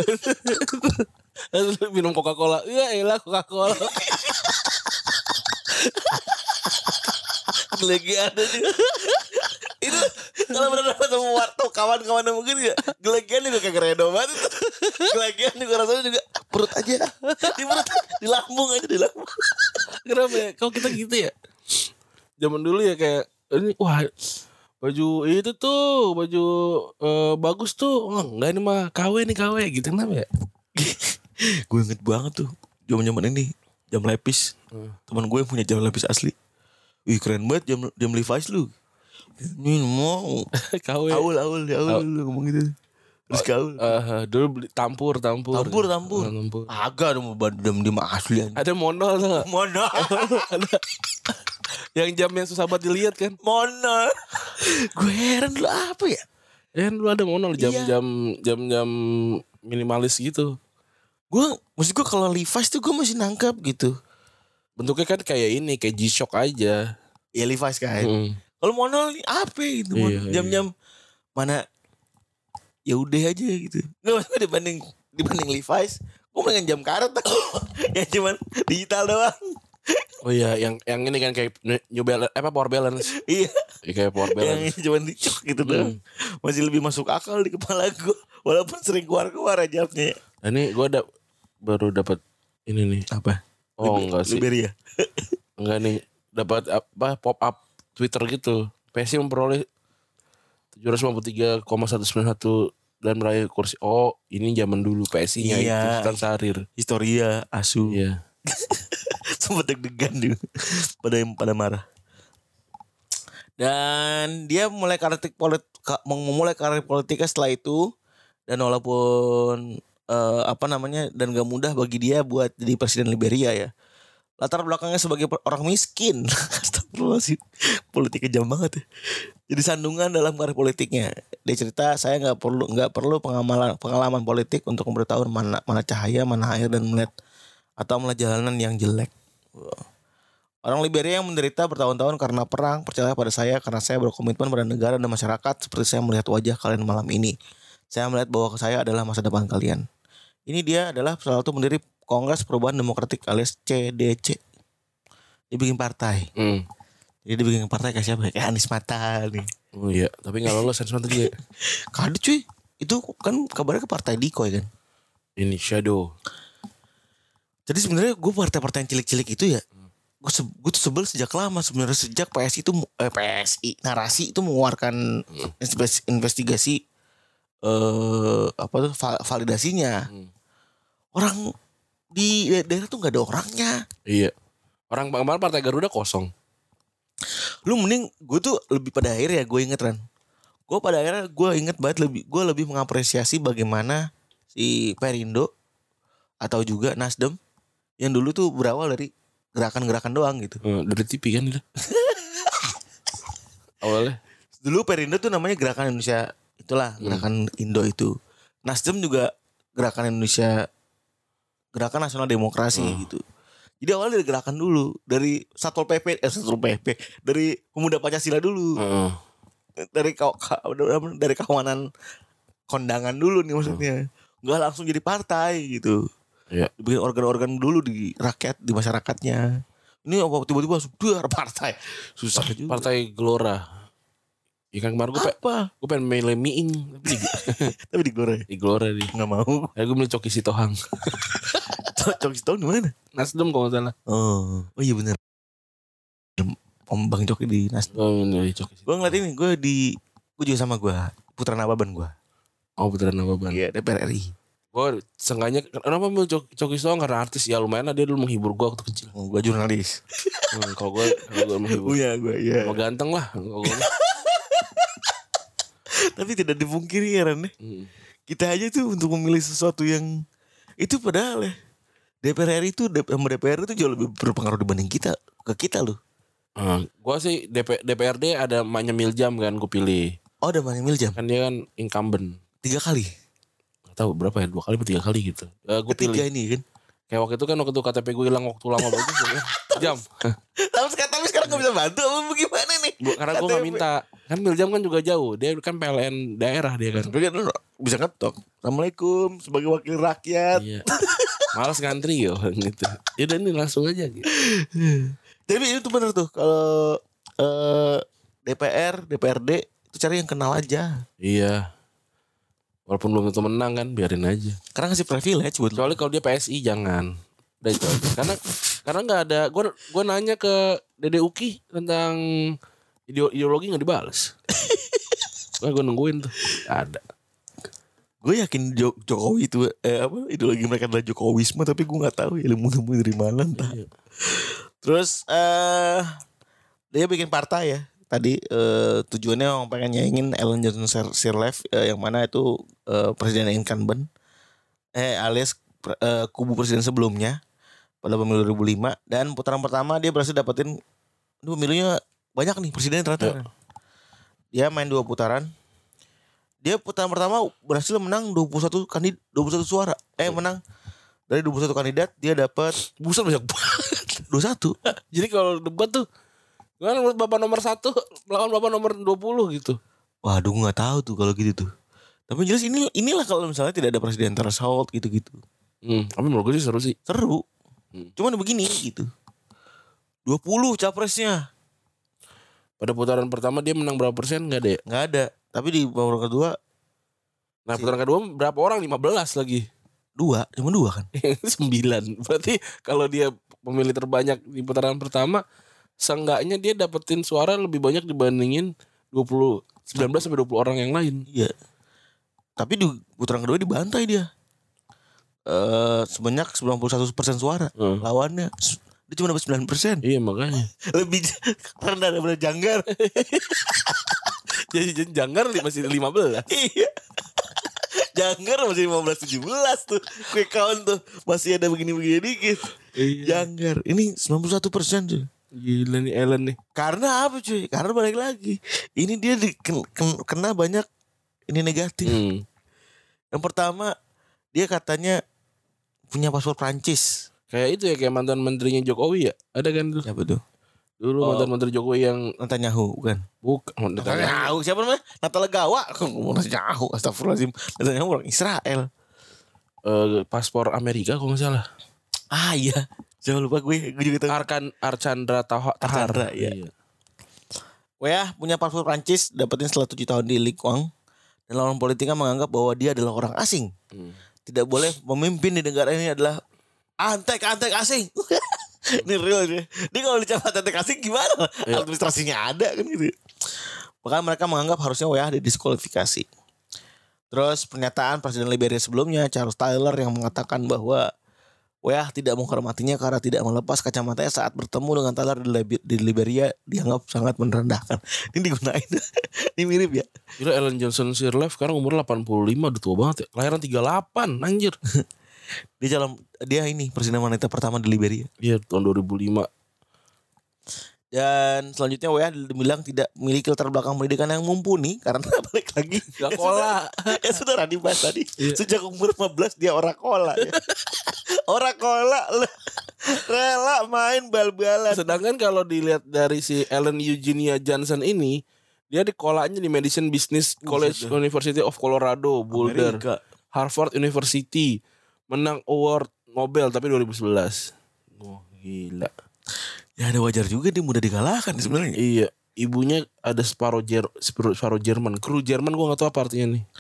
Minum Coca-Cola. Iya elah Coca-Cola. Lagi ada juga. Itu kalau benar ketemu warto kawan-kawan mungkin ya gelegian juga kayak redo banget. Gelegian juga rasanya juga perut aja di perut, di lambung aja di lambung. Kenapa ya? Kalau kita gitu ya. Zaman dulu ya kayak ini wah baju itu tuh baju uh, bagus tuh. Oh, enggak ini mah K W nih K W gitu kenapa ya? Gue inget banget tuh zaman-zaman ini jam lepis. Hmm. Teman gue yang punya jam lepis asli. Wih keren banget jam jam Levi's lu. Ini mau K W. Aul aul di aul lu ngomong gitu. Terus kaul. Uh, dulu beli tampur tampur. Tampur tampur. tampur. Agak dong jam di asli. Ada monol tuh. Monol. Ada. Yang jam yang susah banget dilihat kan. Monol. Gue heran dulu apa ya? Ya dulu ada monol jam-jam jam-jam minimalis gitu. Gue maksud gue kalau Levi's tuh gue masih nangkap gitu. Bentuknya kan kayak ini, kayak G-Shock aja. Ya Levi's kan. Hmm. Kalau monol apa gitu? Iya, jam-jam iya. Mana? Ya udah aja gitu. Nggak maksudnya dibanding dibanding Levi's, gue pengen jam karet ya cuman digital doang. Oh iya, yang yang ini kan kayak New Balance, apa Power Balance. Iya. Ya, kayak Power Balance. Yang cuman dicuk gitu hmm. doang. Masih lebih masuk akal di kepala gue, walaupun sering keluar-keluar jamnya. Nah, ini gue ada baru dapat ini nih. Apa? Oh Liber- enggak sih. Liberia. Enggak nih, dapat apa pop up Twitter gitu. P S G memperoleh tujuh ratus lima puluh tiga koma seratus sembilan puluh satu dan meraih kursi. Oh, ini zaman dulu P S I-nya Iya. itu Sultan Syahrir. Historia, Asu. Iya. Sempet deg-degan tuh. Pada pada marah. Dan dia mulai karir politik, memulai karir politiknya setelah itu. Dan walaupun uh, apa namanya dan gak mudah bagi dia buat jadi presiden Liberia ya. Latar belakangnya sebagai orang miskin. Astagfirullahaladzim. Politiknya jam banget ya. Jadi sandungan dalam karir politiknya. Dia cerita, saya nggak perlu nggak perlu pengalaman pengalaman politik untuk memberitahu mana mana cahaya, mana air dan melihat atau melihat jalanan yang jelek. Orang Liberia yang menderita bertahun-tahun karena perang percaya pada saya karena saya berkomitmen pada negara dan masyarakat seperti saya melihat wajah kalian malam ini. Saya melihat bahwa saya adalah masa depan kalian. Ini dia adalah salah satu pendiri Kongres Perubahan Demokratik alias C D C. Dia bikin partai. Hmm. Jadi dia bikin partai kayak siapa? Kayak Anies Mata nih. Oh iya, tapi gak lolos Anies Mata dia. Kado cuy. Itu kan kabarnya ke partai Dikoy kan. Ini Shadow. Jadi sebenarnya gue partai-partai yang cilik-cilik itu ya, gue se- gue tuh sebel sejak lama sebenarnya, sejak P S I itu eh, P S I narasi itu mengeluarkan invest- investigasi eh apa tuh val- validasinya. Hmm. Orang di daerah tuh nggak ada orangnya. Iya. Orang kemarin partai Garuda kosong. Lu mending gue tuh lebih pada akhirnya gue inget kan. Gue pada akhirnya gue inget banget lebih gue lebih mengapresiasi bagaimana si Perindo atau juga Nasdem yang dulu tuh berawal dari gerakan-gerakan doang gitu. Uh, dari T V kan itu. Awalnya. Dulu Perindo tuh namanya Gerakan Indonesia itulah, Gerakan hmm. Indo itu. Nasdem juga Gerakan Indonesia, Gerakan Nasional Demokrasi hmm. gitu. Jadi awalnya dari gerakan dulu, dari Satpol P P, eh Satpol P P, dari Pemuda Pancasila dulu. Uh. Dari kaw, dari kawanan kondangan dulu nih maksudnya. Enggak uh. langsung jadi partai gitu. Iya. Dibikin organ-organ dulu di rakyat, di masyarakatnya. Ini apa tiba-tiba sudah partai. Susah juga. Partai Gelora. Ya kan kemarin gue apa? Gue pengen milih Miing tapi di tapi di Gelora. Di Gelora di. Enggak mau. Ya gue milih Coki Sitohang. Coki Sitohang di mana? Nasdem kalau salah. Oh, oh iya benar. Om Bang Coki di Nasdem. Oh, milih Coki Sitohang. Gue ngeliat ini, gue di gue juga sama gue, Putra Nababan gue. Oh, Putra Nababan. Iya, D P R R I. Gue seenggaknya kenapa milih Coki, Coki Sitohang karena artis ya lumayan lah, dia dulu menghibur gue waktu kecil. Oh, gue jurnalis. Hmm, kalau gue kalau gue menghibur. Iya, gue iya. Mau ganteng lah kalau gue. Tapi tidak dipungkiri ya Ran. Hmm. Kita aja tuh untuk memilih sesuatu yang itu padahal ya D P R R I itu sama D P R itu jauh lebih berpengaruh dibanding kita ke kita loh. Hmm, gue sih D P, D P R D ada Manya Miljam kan gue pilih. Oh ada Manya Miljam. Kan dia kan incumbent. Tiga kali. Gak tahu berapa ya, dua kali atau tiga kali gitu. Uh, gue pilih. Ketiga ini kan. Kayak waktu itu kan waktu itu K T P gue hilang waktu lama bagus ya. Jam. Tapi sekarang tapi sekarang gak bisa bantu apa gimana nih? Bu, karena gue gak minta. Kan Miljam kan juga jauh. Dia kan P L N daerah dia kan. Tapi kan bisa ngetok. Assalamualaikum sebagai wakil rakyat. Iya. Malas ngantri yo gitu. Ya udah ini langsung aja gitu. Tapi itu benar tuh kalau uh, D P R, D P R D itu cari yang kenal aja. Iya. Walaupun belum tentu menang kan, biarin aja. Karena ngasih privilege buat. Kecuali kalau dia P S I jangan. Udah itu aja. Karena karena nggak ada. Gue gue nanya ke Dede Uki tentang ideologi nggak dibales. Gue gue nungguin tuh. Gak ada. Gue yakin Jokowi itu eh, apa ideologi mereka adalah Jokowisme, tapi gue nggak tahu ya ilmu-ilmu dari mana entah. Iya. Terus eh uh, dia bikin partai ya. Tadi uh, tujuannya orang pengen nyaingin Ellen Johnson Sirleaf uh, yang mana itu uh, presiden incumbent eh alias uh, kubu presiden sebelumnya pada pemilu dua ribu lima, dan putaran pertama dia berhasil dapetin ini pemilunya banyak nih presiden ternyata. Ya. Dia main dua putaran. Dia putaran pertama berhasil menang dua puluh satu kandidat, dua puluh satu suara. Eh menang dari dua puluh satu kandidat dia dapat buset banyak banget. dua puluh satu. Jadi kalau debat tuh kan menurut bapak nomor satu melawan bapak nomor dua puluh gitu. Waduh gak tahu tuh kalau gitu tuh. Tapi jelas ini inilah kalau misalnya tidak ada presiden threshold gitu-gitu. Hmm, tapi menurut gue sih seru sih. Seru. Hmm. Cuman begini gitu. dua puluh capresnya. Pada putaran pertama dia menang berapa persen gak ada ya? Gak ada. Tapi di putaran kedua. Nah putaran kedua berapa orang? lima belas lagi. Dua. Cuma dua kan? sembilan. Berarti kalau dia pemilih terbanyak di putaran pertama, seenggaknya dia dapetin suara lebih banyak dibandingin dua puluh, sembilan belas sampai dua puluh orang yang lain. Iya. Tapi di putaran kedua dibantai dia. Eh sebanyak sembilan puluh satu persen suara. Hmm. Lawannya dia cuma dapat sembilan persen. Iya makanya. Lebih rendah daripada Janggar. Jadi jadi Janggar masih lima belas. Iya. Janggar masih lima belas tujuh belas tuh. Quick count tuh masih ada begini-begini dikit. Iya. Janggar ini sembilan puluh satu persen tuh. Gila nih Ellen nih. Karena apa cuy? Karena balik lagi. Ini dia di, ken, ken, kena banyak ini negatif. Hmm. Yang pertama dia katanya punya paspor Prancis. Kayak itu ya kayak mantan menterinya Jokowi ya. Ada kan tuh. Siapa tuh? Dulu Oh. mantan menteri Jokowi yang Netanyahu bukan? bukan Netanyahu siapa namanya? Natalegawa. Netanyahu. Astagfirullahaladzim. Netanyahu orang Israel. eh, paspor Amerika kalau nggak salah. Ah iya. Jangan lupa gue. Gue juga tahu. Arkan Archandra Tahar. Tahar. Archandra, iya. Wea punya paspor Prancis dapetin setelah tujuh tahun di Ligue satu. Dan lawan politiknya menganggap bahwa dia adalah orang asing. Hmm. Tidak boleh memimpin di negara ini adalah antek-antek asing. Ini real dia. Dia kalau dicap antek asing gimana? Iya. Administrasinya ada kan gitu. Bahkan mereka menganggap harusnya W A didiskualifikasi. Terus pernyataan Presiden Liberia sebelumnya Charles Taylor yang mengatakan bahwa W A tidak menghormatinya karena tidak melepas kacamatanya saat bertemu dengan Taylor di, Liber- di Liberia dianggap sangat merendahkan. Ini digunain. Ini mirip ya. Gila Ellen Johnson Sirleaf sekarang umur delapan puluh lima udah tua banget ya. Kelahiran tiga puluh delapan anjir. Dia calon dia ini presiden wanita pertama di Liberia. Iya tahun dua ribu lima. Dan selanjutnya W A dibilang tidak memiliki latar belakang pendidikan yang mumpuni karena balik lagi Gak kola. Ya sudah Radi bahas tadi. Iya. Sejak umur lima belas dia orang kola ya. Orang kola rela main bal-balan. Sedangkan kalau dilihat dari si Ellen Eugenia Johnson ini, dia di kolanya di Medicine Business College Buset. University of Colorado, Boulder, Amerika. Harvard University, menang award Nobel tapi dua ribu sebelas. Oh gila. Ya ada wajar juga dia mudah dikalahkan sebenarnya. Iya, ibunya ada separuh Jer separuh Jerman, kru Jerman gua nggak tahu apa artinya nih.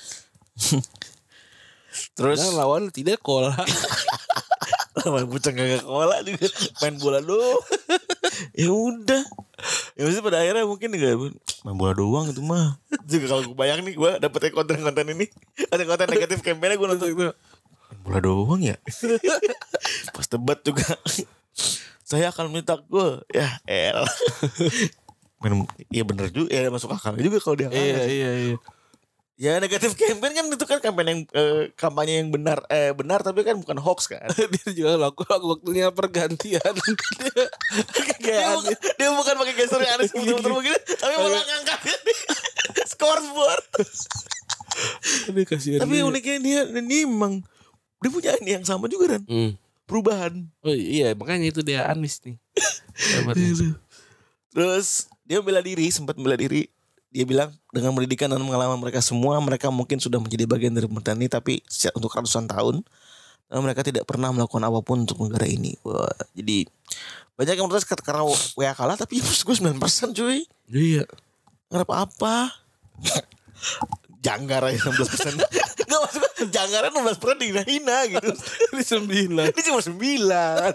Terus Nah, lawan tidak kola. lawan pucang gak kola juga main bola doang. Ya udah. Ya maksudnya pada akhirnya mungkin gak main bola doang itu mah. Juga kalau gue bayang nih gue dapetnya konten-konten ini, ada konten negatif campaign-nya gue nonton itu. Main bola doang ya. Pas debat juga. Saya akan minta gue ya el. Main, iya bener juga ya masuk akal juga kalau dia. Iya iya iya. Ya negatif campaign kan itu kan kampanye yang eh, kampanye yang benar eh benar tapi kan bukan hoax kan. Dia juga laku laku waktunya pergantian. dia, dia, bukan, dia bukan pakai gestur yang aneh muter-muter begini tapi malah ngangkat scoreboard. Aduh, kasihan Tapi dia. uniknya dia ini emang dia punya ini yang sama juga kan. Hmm. Perubahan. Oh iya makanya itu dia Anies nih. Hebat nih. Terus dia bela diri, sempat bela diri. Dia bilang dengan pendidikan dan pengalaman mereka semua, mereka mungkin sudah menjadi bagian dari pemerintahan ini, tapi untuk ratusan tahun dan mereka tidak pernah melakukan apapun untuk negara ini. Wah, jadi banyak yang protes karena W A kalah, tapi ya gue sembilan persen cuy. Iya. Nggak apa-apa. Janggar aja enam belas persen. Nggak maksud gue, Janggar enam belas persen dihina-hina gitu. Ini sembilan. Ini cuma sembilan.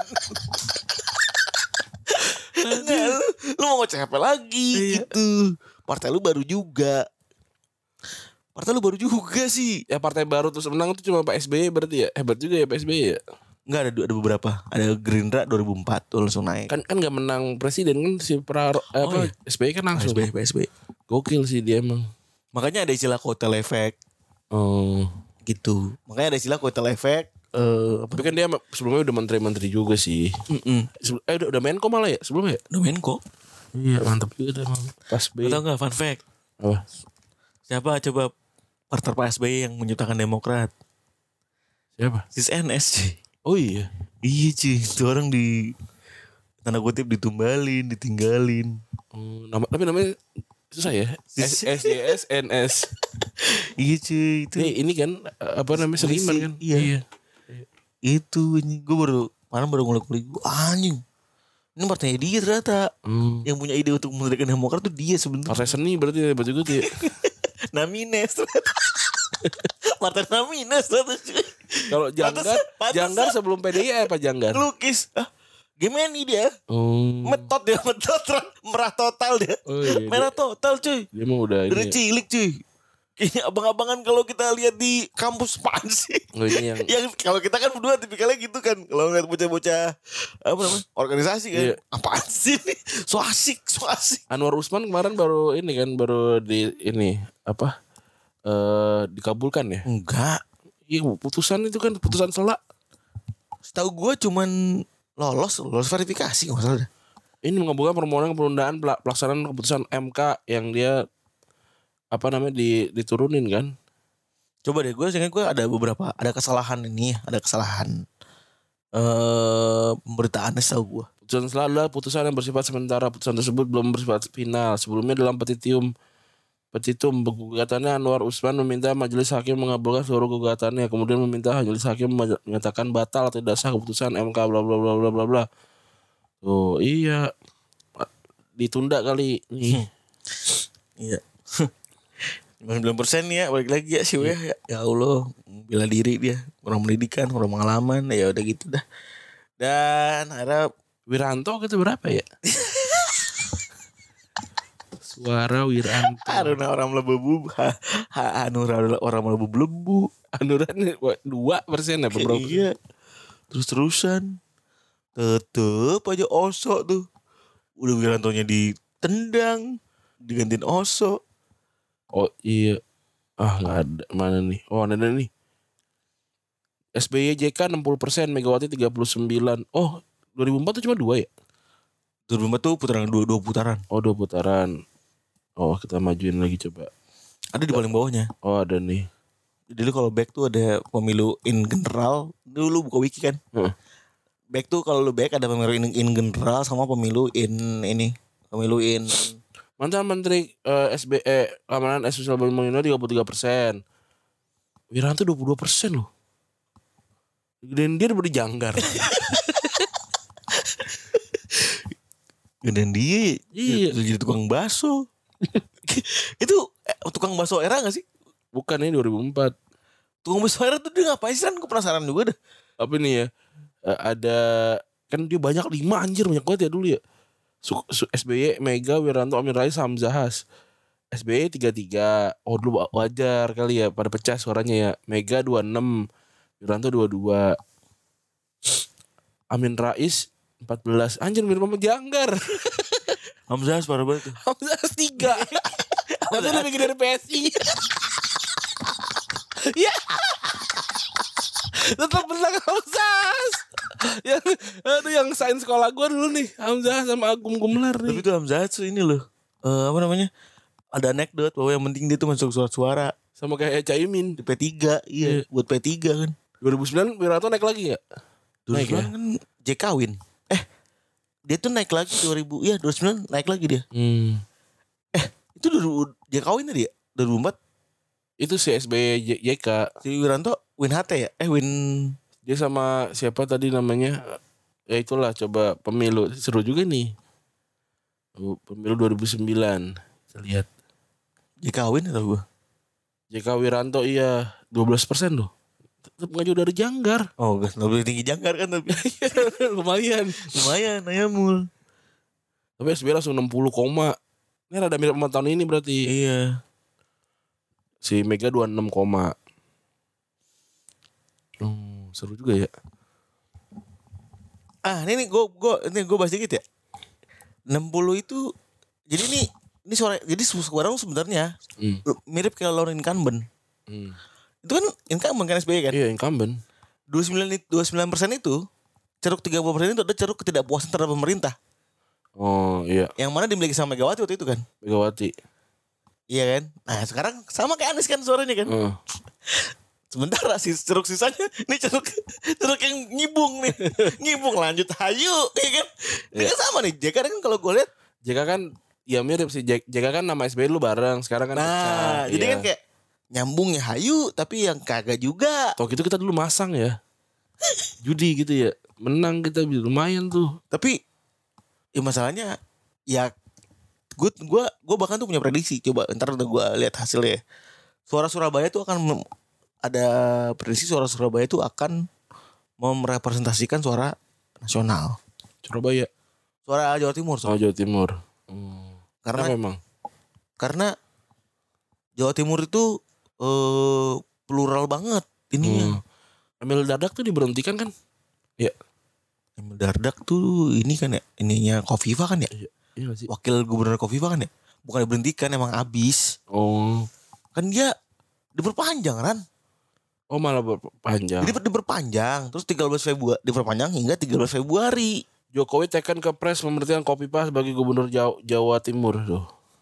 Enggak, lu, lu mau ngoceh apa lagi Iya. gitu. Partai lu baru juga. Partai lu baru juga sih. Ya partai baru terus menang itu cuma Pak S B Y berarti ya. Hebat juga ya Pak S B Y ya. Enggak ada ada beberapa. Ada Gerindra dua ribu empat tuh langsung naik. Kan kan gak menang presiden kan si Praro eh, Oh, apa iya. S B Y kan langsung. P S B, P S B. Gokil sih dia emang. Makanya ada istilah kotel efek Oh. gitu. Makanya ada istilah kotel efek eh apa? Tapi kan dia sebelumnya udah menteri-menteri juga sih. Mm-mm. Sebelum, eh udah, udah Menko malah ya sebelumnya ya. Domenko. Iya mantap juga emang. Pas B. Lu tau gak fun fact? Apa? Siapa coba partner Pak S B Y yang menciptakan Demokrat? Siapa? Sis N S cuy. Oh iya. Iya cuy. Itu orang di tanda kutip ditumbalin, ditinggalin. Oh, nama tapi namanya susah ya. S S Y S N S. Iya cuy. Itu Ini ini kan apa namanya seniman kan? Iya. Itu ini gue baru mana baru ngulik-ngulik gue anjing. Ini partainya dia ternyata. Hmm. Yang punya ide untuk mendirikan Demokrat tuh dia sebenarnya. Partai seni berarti hebat juga tuh ya. Namines ternyata. Partai Namines ternyata cuy. Kalau Janggar, Pantes- pantes- Janggar sebelum P D I apa Janggar? Lukis. Ah, Gemini dia. Oh. Metot dia, metot. Merah total dia. Oh iya. Merah total cuy. Dia mah udah Dari ini. cilik cuy. Kayaknya abang-abangan kalau kita lihat di kampus apaan sih? Oh, ini yang Yang kalau kita kan berdua tipikalnya gitu kan. Kalau ngeliat bocah-bocah apa namanya? Organisasi kan. Iya. Apaan sih nih? So asik, so asik. Anwar Usman kemarin baru ini kan baru di ini apa? Eh dikabulkan ya? Enggak. Iya, putusan itu kan putusan selak. Setahu gue cuman lolos, lolos verifikasi nggak salah. Ini mengabulkan permohonan penundaan pelak- pelaksanaan keputusan M K yang dia apa namanya di, diturunin kan? Coba deh, gue sehingga gue ada beberapa ada kesalahan ini, ada kesalahan eh pemberitaannya setahu gue. Putusan selak adalah putusan yang bersifat sementara. Putusan tersebut belum bersifat final. Sebelumnya dalam petitum petitum gugatannya Anwar Usman meminta majelis hakim mengabulkan seluruh gugatannya, kemudian meminta majelis hakim menyatakan batal atau tidak sah keputusan M K bla bla bla bla bla bla. Oh iya, ditunda kali nih. Iya. sembilan puluh persen ya balik lagi ya sih ya. Ya Allah, bela diri dia, orang pendidikan, orang pengalaman, ya udah gitu dah. Dan harap Wiranto gitu berapa ya? Suara Wiranto. Aruna orang melebu, ha, ha anu orang melebu lebu. Anuran dua persen apa berapa? Iya. Terus terusan, tetep aja Oso tuh. Udah Wirantonya ditendang, digantiin Oso. Oh iya. Ah nggak ada mana nih? Oh ada nih. S B Y J K enam puluh persen, Megawati tiga puluh sembilan. Oh dua ribu empat tuh cuma dua ya? dua ribu empat tuh putaran dua, dua putaran. Oh dua putaran. Oh kita majuin lagi coba. Ada di paling bawahnya. Oh ada nih. Dulu kalau back tuh ada pemilu in general. Dulu buka wiki kan. Heeh. Back tuh kalau lu back ada pemilu in, in general sama pemilu in ini. Pemilu in Mantan Menteri eh, S B E Keamanan S Sosial Bambang tiga puluh tiga persen. Wiranto dua puluh dua persen loh. Dan dia udah dijanggar. dan dia Iya. jadi tukang bakso. Itu eh, tukang bakso era gak sih? Bukan ini dua ribu empat. Tukang bakso era tuh dia ngapain sih kan? Gue penasaran juga dah. Apa nih ya? Eh, ada kan dia banyak lima anjir banyak banget ya dulu ya. Su- Su- S B Y, Mega, Wiranto, Amin Rais, Hamzah Has. S B Y tiga puluh tiga. Oh dulu wajar kali ya pada pecah suaranya ya. Mega dua puluh enam, Wiranto dua puluh dua. Amin Rais empat belas. Anjir mirip sama Janggar. Hamzah parah banget tuh. Hamzah Has tiga. Tapi lebih gede dari P S I. Ya. Tetap menang Hamzah. Yang aduh yang sains sekolah gue dulu nih Hamzah sama Agung Gumelar Tapi nih. tuh Hamzah tuh ini loh. Eh apa namanya? Ada anekdot bahwa yang penting dia tuh masuk suara-suara Sama kayak Caimin di P tiga. Iya, Iya. buat P tiga kan. dua ribu sembilan Wiranto naik lagi ya? dua ribu Naik ya? sembilan kan J Kawin. Eh, dia tuh naik lagi dua ribu. Iya, dua ribu sembilan naik lagi dia. Hmm. Itu dua ribu J Kawin tadi ya? dua ribu empat Itu si S B Y J K. si Wiranto Win H T ya? Eh Win Dia sama siapa tadi namanya? Ya itulah coba pemilu seru juga nih. Oh, pemilu dua ribu sembilan. Kita lihat. J Kawin atau gua? J K Wiranto iya dua belas persen loh. Tetap nggak jauh dari Janggar. Oh, gak lebih tinggi Jangkar kan tapi Lumayan. lumayan Ayamul. Tapi S B Y langsung enam puluh koma. Ini rada mirip sama tahun ini berarti. Iya. Si Mega dua puluh enam koma. Hmm, seru juga ya. Ah, ini nih gue gue ini gue bahas dikit ya. enam puluh itu jadi ini ini suara jadi suara lu sebenarnya Hmm. mirip kayak lawan incumbent. Hmm. Itu kan incumbent kan S B Y kan? Iya incumbent. dua puluh sembilan it- dua puluh sembilan persen itu ceruk tiga puluh persen itu ada ceruk ketidakpuasan terhadap pemerintah. Oh iya Yang mana dimiliki sama Megawati waktu itu kan? Megawati. Iya kan? Nah, sekarang sama kayak Anies kan suaranya kan? Uh. Sementara si ceruk sisanya ini ceruk ceruk yang ngibung nih. Ngibung lanjut hayu ya kan? Ini Iya. kan sama nih. J K kan kalau gue lihat J K kan ya mirip sih J K kan nama S B Y dulu bareng sekarang kan nah, pecah, jadi iya. kan kayak nyambung ya hayu tapi yang kagak juga. Tau gitu kita dulu masang ya judi gitu ya menang kita lumayan tuh. Tapi ya masalahnya ya gue gua gua bahkan tuh punya prediksi. Coba ntar udah gue lihat hasilnya. Suara Surabaya tuh akan mem- ada prediksi suara Surabaya tuh akan merepresentasikan suara nasional. Surabaya Suara Jawa Timur sama soalnya. Jawa Timur. Hmm. Karena Kenapa memang? karena Jawa Timur itu eh plural banget ininya. Hmm. Emil Dardak tuh diberhentikan kan? Ya. Emil Dardak tuh ini kan ya, ininya Kofifa kan ya? Iya, iya sih. Wakil gubernur Kofifa kan ya? Bukan diberhentikan, emang abis. Oh. Kan dia diperpanjang kan? Oh malah berpanjang. Jadi diperpanjang, terus tiga belas Februari diperpanjang hingga tiga belas Februari. Jokowi tekan ke pres pemberhentian Kofifa sebagai gubernur Jawa, Jawa Timur tuh.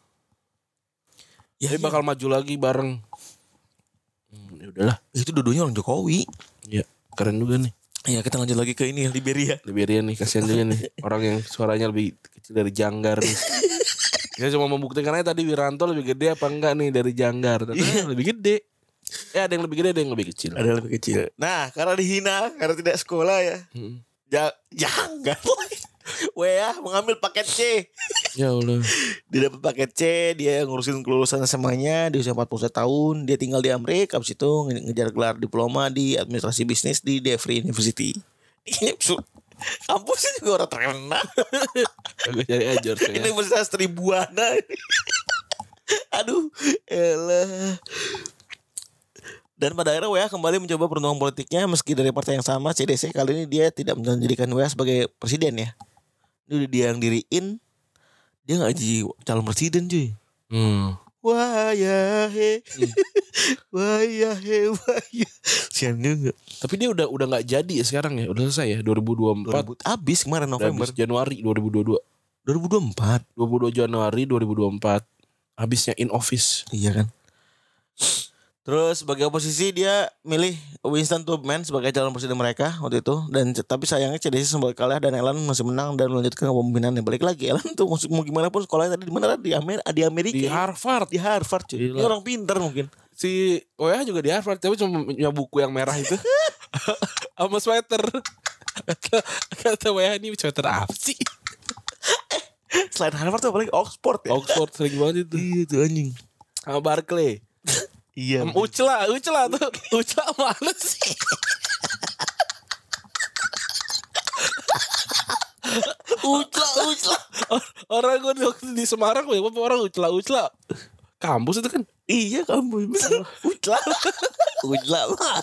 Ya, Dia iya. bakal maju lagi bareng. Hmm, ya udahlah. Itu dua-duanya orang Jokowi. Ya, keren juga nih. Ya kita lanjut lagi ke ini Liberia. Liberia nih, kasihan juga nih. Orang yang suaranya lebih kecil dari Janggar nih. Kita cuma membuktikan aja tadi Wiranto lebih gede apa enggak nih dari Janggar. Ternyata lebih gede. Ya ada yang lebih gede, ada yang lebih kecil. Ada yang lebih kecil. Nah karena dihina, karena tidak sekolah ya. Hmm. Ja, jangan. Wea mengambil paket C. Ya Allah. Dia dapat paket C, dia ngurusin kelulusan semuanya di usia empat puluh satu tahun. Dia tinggal di Amerika, habis itu nge- ngejar gelar diploma di administrasi bisnis di Devry University. Ini kampusnya juga orang terkenal. Agak cari aja Ini Universitas Tribuana. Aduh, elah. Dan pada akhirnya W A kembali mencoba peruntungan politiknya meski dari partai yang sama C D C. Kali ini dia tidak menjadikan W A sebagai presiden ya. Ini dia yang diriin. Dia gak jadi calon presiden cuy. Hmm. Wah ya he. Wah ya he. Wah ya. Sian juga. Tapi dia udah udah nggak jadi ya sekarang ya, udah selesai ya dua ribu dua puluh empat. dua ribu Abis kemarin Udah November habis Januari dua ribu dua puluh dua. dua ribu dua puluh empat. dua puluh dua Januari dua ribu dua puluh empat. Habisnya in office. Iya kan. Terus sebagai oposisi dia milih Winston Tubman sebagai calon presiden mereka waktu itu. Dan tapi sayangnya C D C sempat kalah dan Ellen masih menang dan melanjutkan kepemimpinannya. Balik lagi Ellen tuh mau gimana pun sekolahnya tadi di mana di Amerika di Amerika Di ya. Harvard. Di Harvard cuy. Gila. Ini orang pintar mungkin. Si O ya juga di Harvard tapi cuma punya buku yang merah itu. Sama sweater. Kata, kata O ya ini sweater apa sih? Selain Harvard tuh apalagi Oxford ya. Oxford sering banget itu. Iya tuh anjing. Sama Barclay. Iya. Sama Ucla, Ucla tuh. Ucla mana sih? Ucla ucla. Orang gue di, di Semarang banyak banget orang Ucla, Ucla. Kampus itu kan. Iya kamu Ucla. Ucla mah.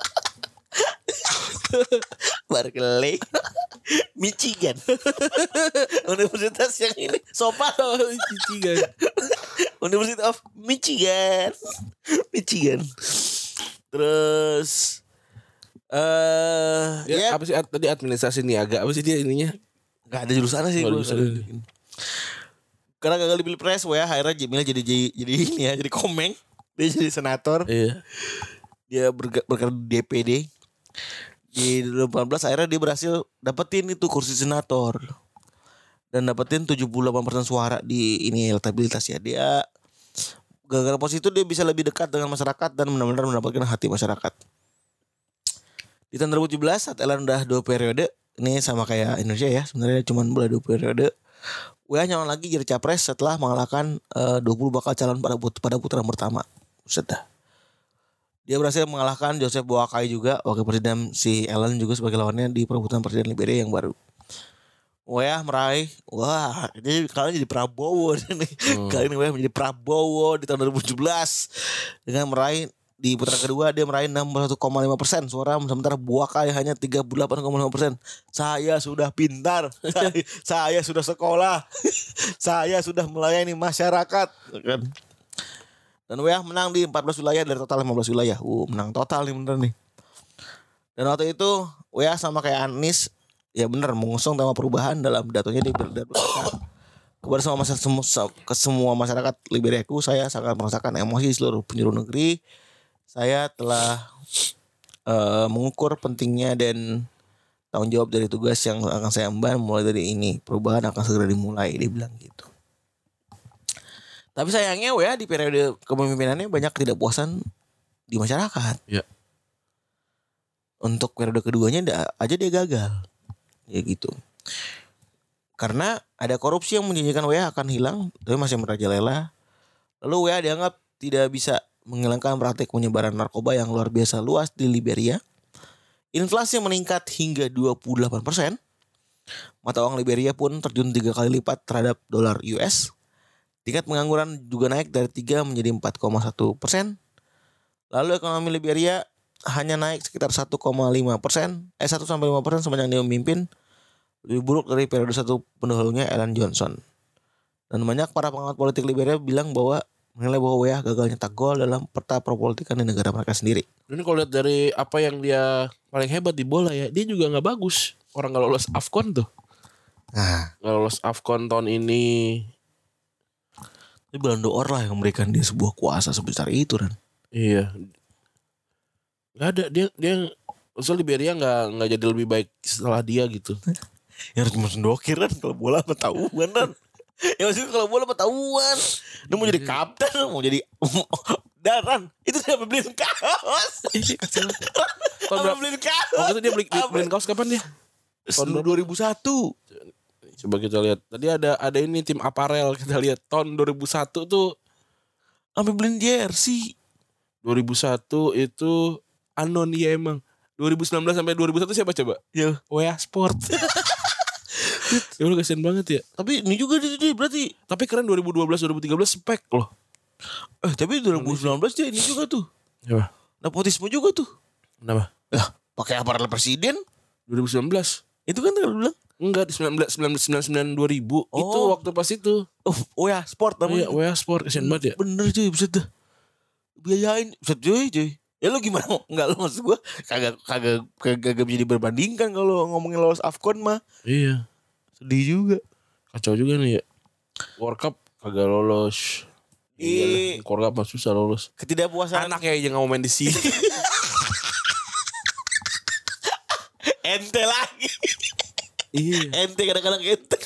Berkeley Michigan. Universitas yang ini Sopan. Michigan. University of Michigan. Michigan. Terus eh Ya, ya apa sih ad- tadi administrasi niaga apa sih dia ininya? nggak ada jurusannya sih. Nggak ada gua. jurusannya. Karena gagal di pilpres, ya akhirnya Jamil jadi jadi jadi ini ya, jadi komeng. Dia jadi senator. Iya. Dia berga- bergerak di D P D. Di dua ribu delapan belas akhirnya dia berhasil dapetin itu kursi senator. Dan dapetin tujuh puluh delapan persen suara di ini elektabilitas ya. Dia gara-gara pos itu dia bisa lebih dekat dengan masyarakat dan benar-benar mendapatkan hati masyarakat. Di tahun dua ribu tujuh belas saat Ellen udah dua periode, ini sama kayak Indonesia ya, sebenarnya cuma boleh dua periode. W A nyalon lagi jadi capres setelah mengalahkan uh, dua puluh bakal calon pada put- pada putaran pertama. Buset dah. Dia berhasil mengalahkan Joseph Boakai juga, wakil presiden si Ellen juga sebagai lawannya di perebutan presiden Liberia yang baru. W A meraih, wah ini kali jadi Prabowo nih. Hmm. Kali ini W A menjadi Prabowo di tahun dua ribu tujuh belas dengan meraih di putaran kedua dia meraih enam puluh satu koma lima persen suara, sementara Boakai hanya tiga puluh delapan koma lima persen. Saya sudah pintar, saya, saya sudah sekolah, saya sudah melayani masyarakat, kan? Dan W A menang di empat belas wilayah dari total lima belas wilayah. Uh, menang total nih bener nih. Dan waktu itu W A sama kayak Anies, ya bener mengusung tema perubahan dalam pidatonya di berkata kepada semua masyarakat, ke semua masyarakat Liberiaku, saya sangat merasakan emosi seluruh penjuru negeri. Saya telah uh, mengukur pentingnya dan tanggung jawab dari tugas yang akan saya emban mulai dari ini. Perubahan akan segera dimulai, dia bilang gitu. Tapi sayangnya W A di periode kepemimpinannya banyak ketidakpuasan di masyarakat. Ya. Untuk periode keduanya aja dia gagal. Ya gitu. Karena ada korupsi yang menjanjikan W A akan hilang, tapi masih merajalela. Lalu W A dianggap tidak bisa menghilangkan praktik penyebaran narkoba yang luar biasa luas di Liberia. Inflasi meningkat hingga dua puluh delapan persen. Mata uang Liberia pun terjun tiga kali lipat terhadap dolar U S. Tingkat pengangguran juga naik dari tiga menjadi empat koma satu persen. Lalu ekonomi Liberia hanya naik sekitar satu koma lima persen, eh satu sampai lima persen sepanjang dia memimpin, lebih buruk dari periode satu pendahulunya Ellen Johnson. Dan banyak para pengamat politik Liberia bilang bahwa menilai bahwa W A gagal nyetak gol dalam peta perpolitikan di negara mereka sendiri. Ini kalau lihat dari apa yang dia paling hebat di bola ya, dia juga nggak bagus. Orang nggak lolos AFCON tuh. Nah, Nggak lolos AFCON tahun ini. itu Ballon d'Or lah yang memberikan dia sebuah kuasa sebesar itu kan. Iya. Gak ada dia dia usul Liberia nggak nggak jadi lebih baik setelah dia gitu. Ya harus mendokir kan kalau bola ketahuan kan. Ya maksudnya kalau bola ketahuan. Dia mau jadi kapten, mau jadi daran. Itu dia beliin kaos. Tahun Apa berapa? beliin kaos? Waktu itu dia beli Apa? beliin kaos kapan dia? Tahun dua ribu satu. Coba kita lihat. Tadi ada ada ini tim aparel kita lihat tahun dua ribu satu tuh Sampai beliin jersey. dua ribu satu itu Anon ya emang. dua ribu sembilan belas sampai dua ribu satu siapa coba? Ya. W A Sport. Ya udah kasihan banget ya. Tapi ini juga dia, dia berarti. Tapi keren dua ribu dua belas dua ribu tiga belas spek loh. Eh tapi dua ribu sembilan belas dia ini juga tuh. Apa? Nepotisme juga tuh. Kenapa? Lah, pakai aparel presiden. dua ribu sembilan belas Itu kan tadi bilang. Enggak di sembilan belas sembilan belas sembilan puluh sembilan dua ribu Oh. itu waktu pas itu. Oh, oh ya, sport Oh iya, namanya. W A Sport kasihan banget ya. Bener cuy, bisa dah. Biayain, bisa cuy, cuy. Ya lu gimana? Enggak lu maksud gua kagak kagak kagak, kagak bisa diperbandingkan kalau ngomongin lolos AFCON mah. Iya. Sedih juga. Kacau juga nih ya. World Cup kagak lolos. Iya, Ih. World Cup mah susah lolos. Ketidakpuasan Anaknya aja nggak mau main di sini. ente lagi. Iya. Ente kadang-kadang ente.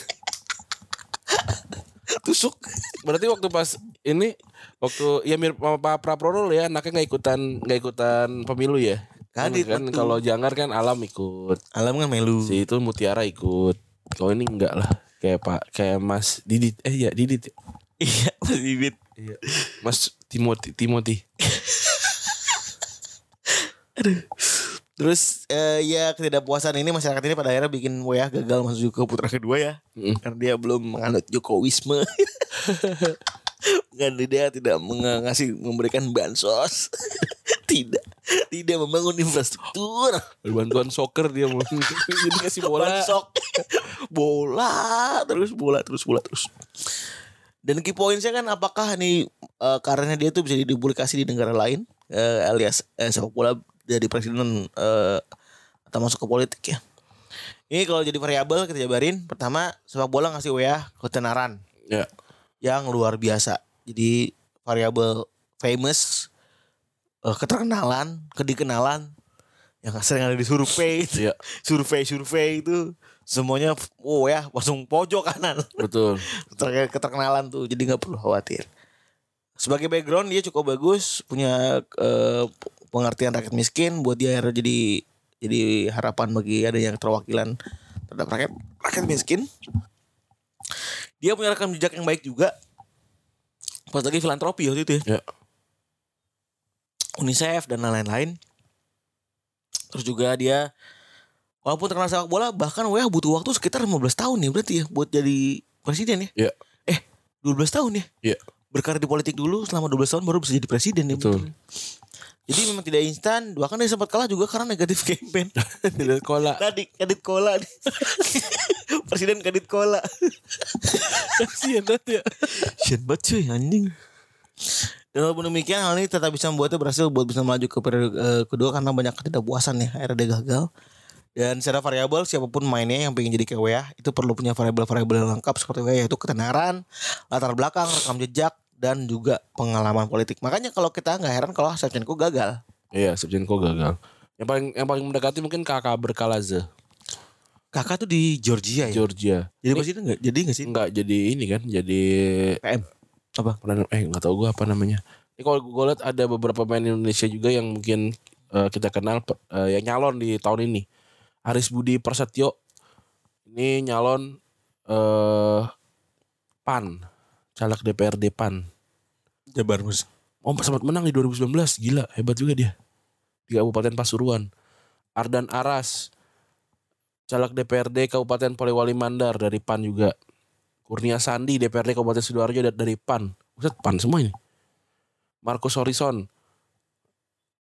Tusuk. Berarti waktu pas ini waktu ya mirip sama Pak Praprono ya anaknya nggak ikutan nggak ikutan pemilu ya. Kadit, kan betul. kalau Janggar kan Alam ikut. Alam kan melu. Si itu Mutiara ikut. Kalau ini enggak lah. Kayak Pak kayak Mas Didit eh ya Didit ya. Iya, Mas Bibit. Iya. Mas Timothy Timothy. Terus eh, ya ketidakpuasan ini masyarakat ini pada akhirnya bikin W A gagal masuk ke putaran kedua ya. Mm. Karena dia belum menganut Jokowisme. Karena dia tidak mengasih memberikan bansos. tidak. Tidak membangun infrastruktur. Bantuan soccer dia mau jadi kasih bola. Bansok. bola terus bola terus bola terus. Dan key pointsnya kan apakah nih uh, karirnya dia tuh bisa dipublikasi di negara lain uh, alias uh, sepak bola jadi presiden uh, atau masuk ke politik ya. Ini kalau jadi variabel kita jabarin. Pertama sepak bola ngasih W A ketenaran Ya. yang luar biasa. Jadi variabel famous, uh, keterkenalan, kedikenalan yang sering ada di survei, Iya. survei-survei itu semuanya oh ya langsung pojok kanan. Betul. Terkait keterkenalan tuh, jadi nggak perlu khawatir. Sebagai background dia cukup bagus, punya uh, pengertian rakyat miskin, buat dia akhirnya jadi jadi harapan bagi ada yang terwakilan terhadap rakyat rakyat miskin. Dia punya rekam jejak yang baik juga. Pas lagi filantropi waktu itu ya. Ya. UNICEF dan lain-lain. Terus juga dia walaupun terkenal sepak bola bahkan W A butuh waktu sekitar lima belas tahun ya berarti ya buat jadi presiden ya. Ya. Eh dua belas tahun ya. Iya. Berkarir di politik dulu selama dua belas tahun baru bisa jadi presiden ya. Betul. Jadi memang tidak instan. Bahkan dia sempat kalah juga karena negatif campaign. Tidak kola. Tadi kadit kola. Presiden kadit kola. Kasihan banget ya. Kasian banget cuy anjing. Dan walaupun demikian hal ini tetap bisa membuatnya berhasil buat bisa maju ke periode uh, kedua karena banyak ketidakpuasan ya. Akhirnya dia gagal. Dan secara variabel siapapun mainnya yang pengen jadi kayak W A itu perlu punya variabel-variabel yang lengkap seperti W A yaitu ketenaran, latar belakang, rekam jejak dan juga pengalaman politik. Makanya kalau kita nggak heran kalau Shevchenko gagal. Iya, Shevchenko gagal. Yang paling yang paling mendekati mungkin Kakak Berkalaze. Kakak tuh di Georgia ya. Georgia. Jadi pasti nggak jadi nggak sih? Enggak jadi ini kan, jadi P M apa? Pernah- eh nggak tahu gue apa namanya. Ini kalau gue lihat ada beberapa pemain Indonesia juga yang mungkin eh, kita kenal eh, yang nyalon di tahun ini. Aris Budi Prasetyo ini nyalon eh P A N, caleg D P R D P A N. Jabar Mus. Oh sempat menang di dua ribu sembilan belas, gila hebat juga dia. Di Kabupaten Pasuruan. Ardan Aras, caleg D P R D Kabupaten Polewali Mandar dari P A N juga. Kurnia Sandi D P R D Kabupaten Sidoarjo dari P A N. Buset P A N semua ini. Markus Horizon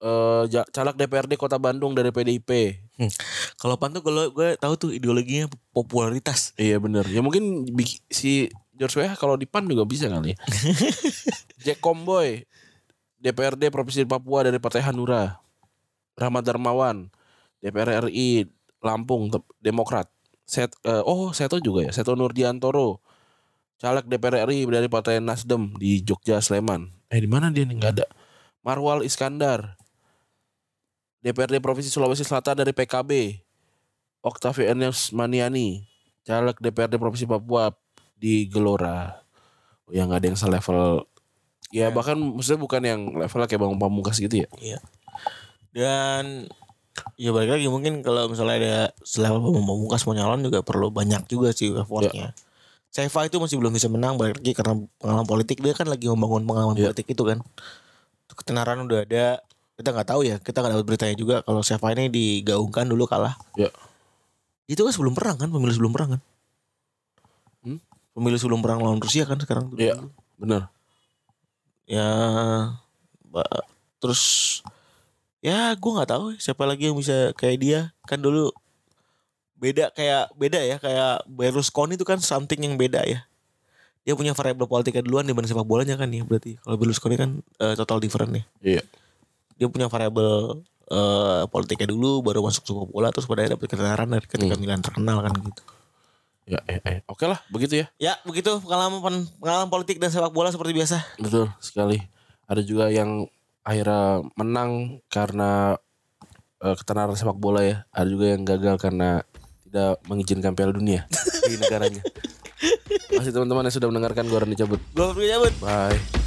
uh, caleg D P R D Kota Bandung dari P D I P. Hmm. Kalau Pan tuh kalau gue tahu tuh ideologinya popularitas. Iya benar. Ya mungkin si George W H kalau di Pan juga bisa kali ya. Jack Komboy D P R D Provinsi Papua dari Partai Hanura. Rahmat Darmawan D P R R I Lampung Demokrat. Set, uh, oh Seto juga ya. Seto Nurdiantoro caleg D P R R I dari Partai Nasdem di Jogja Sleman. Eh di mana dia nih? Nggak ada. Marwal Iskandar D P R D Provinsi Sulawesi Selatan dari P K B. Octavianus Maniani caleg D P R D Provinsi Papua di Gelora. Ya nggak ada yang selevel. Ya, ya bahkan maksudnya bukan yang levelnya kayak Bang Pamungkas gitu ya. Iya. Dan ya balik lagi mungkin kalau misalnya ada selevel Bang Pamungkas mau nyalon juga perlu banyak juga sih effortnya. Ya. Seva itu masih belum bisa menang balik lagi karena pengalaman politik, dia kan lagi membangun pengalaman ya. politik itu kan. Ketenaran udah ada, kita nggak tahu ya, kita nggak dapat beritanya juga kalau Seva ini digaungkan dulu kalah. Ya. Itu kan sebelum perang kan, pemilu sebelum perang kan. Hmm? Pemilu sebelum perang lawan Rusia kan sekarang. Iya, benar. Ya, terus ya gue nggak tahu siapa lagi yang bisa kayak dia kan dulu. Beda kayak beda ya kayak Berlusconi itu kan something yang beda ya. Dia punya variabel politiknya duluan dibanding sepak bolanya kan ya berarti. Kalau Berlusconi kan uh, total different ya. Iya. Dia punya variabel uh, politiknya dulu baru masuk sepak bola terus pada akhirnya dapat ketenaran dari ketika hmm. Milan terkenal kan gitu. Ya, eh, eh. Oke lah begitu ya. Ya begitu pengalaman pengalaman politik dan sepak bola seperti biasa. Betul sekali. Ada juga yang akhirnya menang karena uh, ketenaran sepak bola ya. Ada juga yang gagal karena tidak mengizinkan Piala Dunia di negaranya. Masih teman-teman yang sudah mendengarkan, gue Randy cabut. Gue cabut. Bye.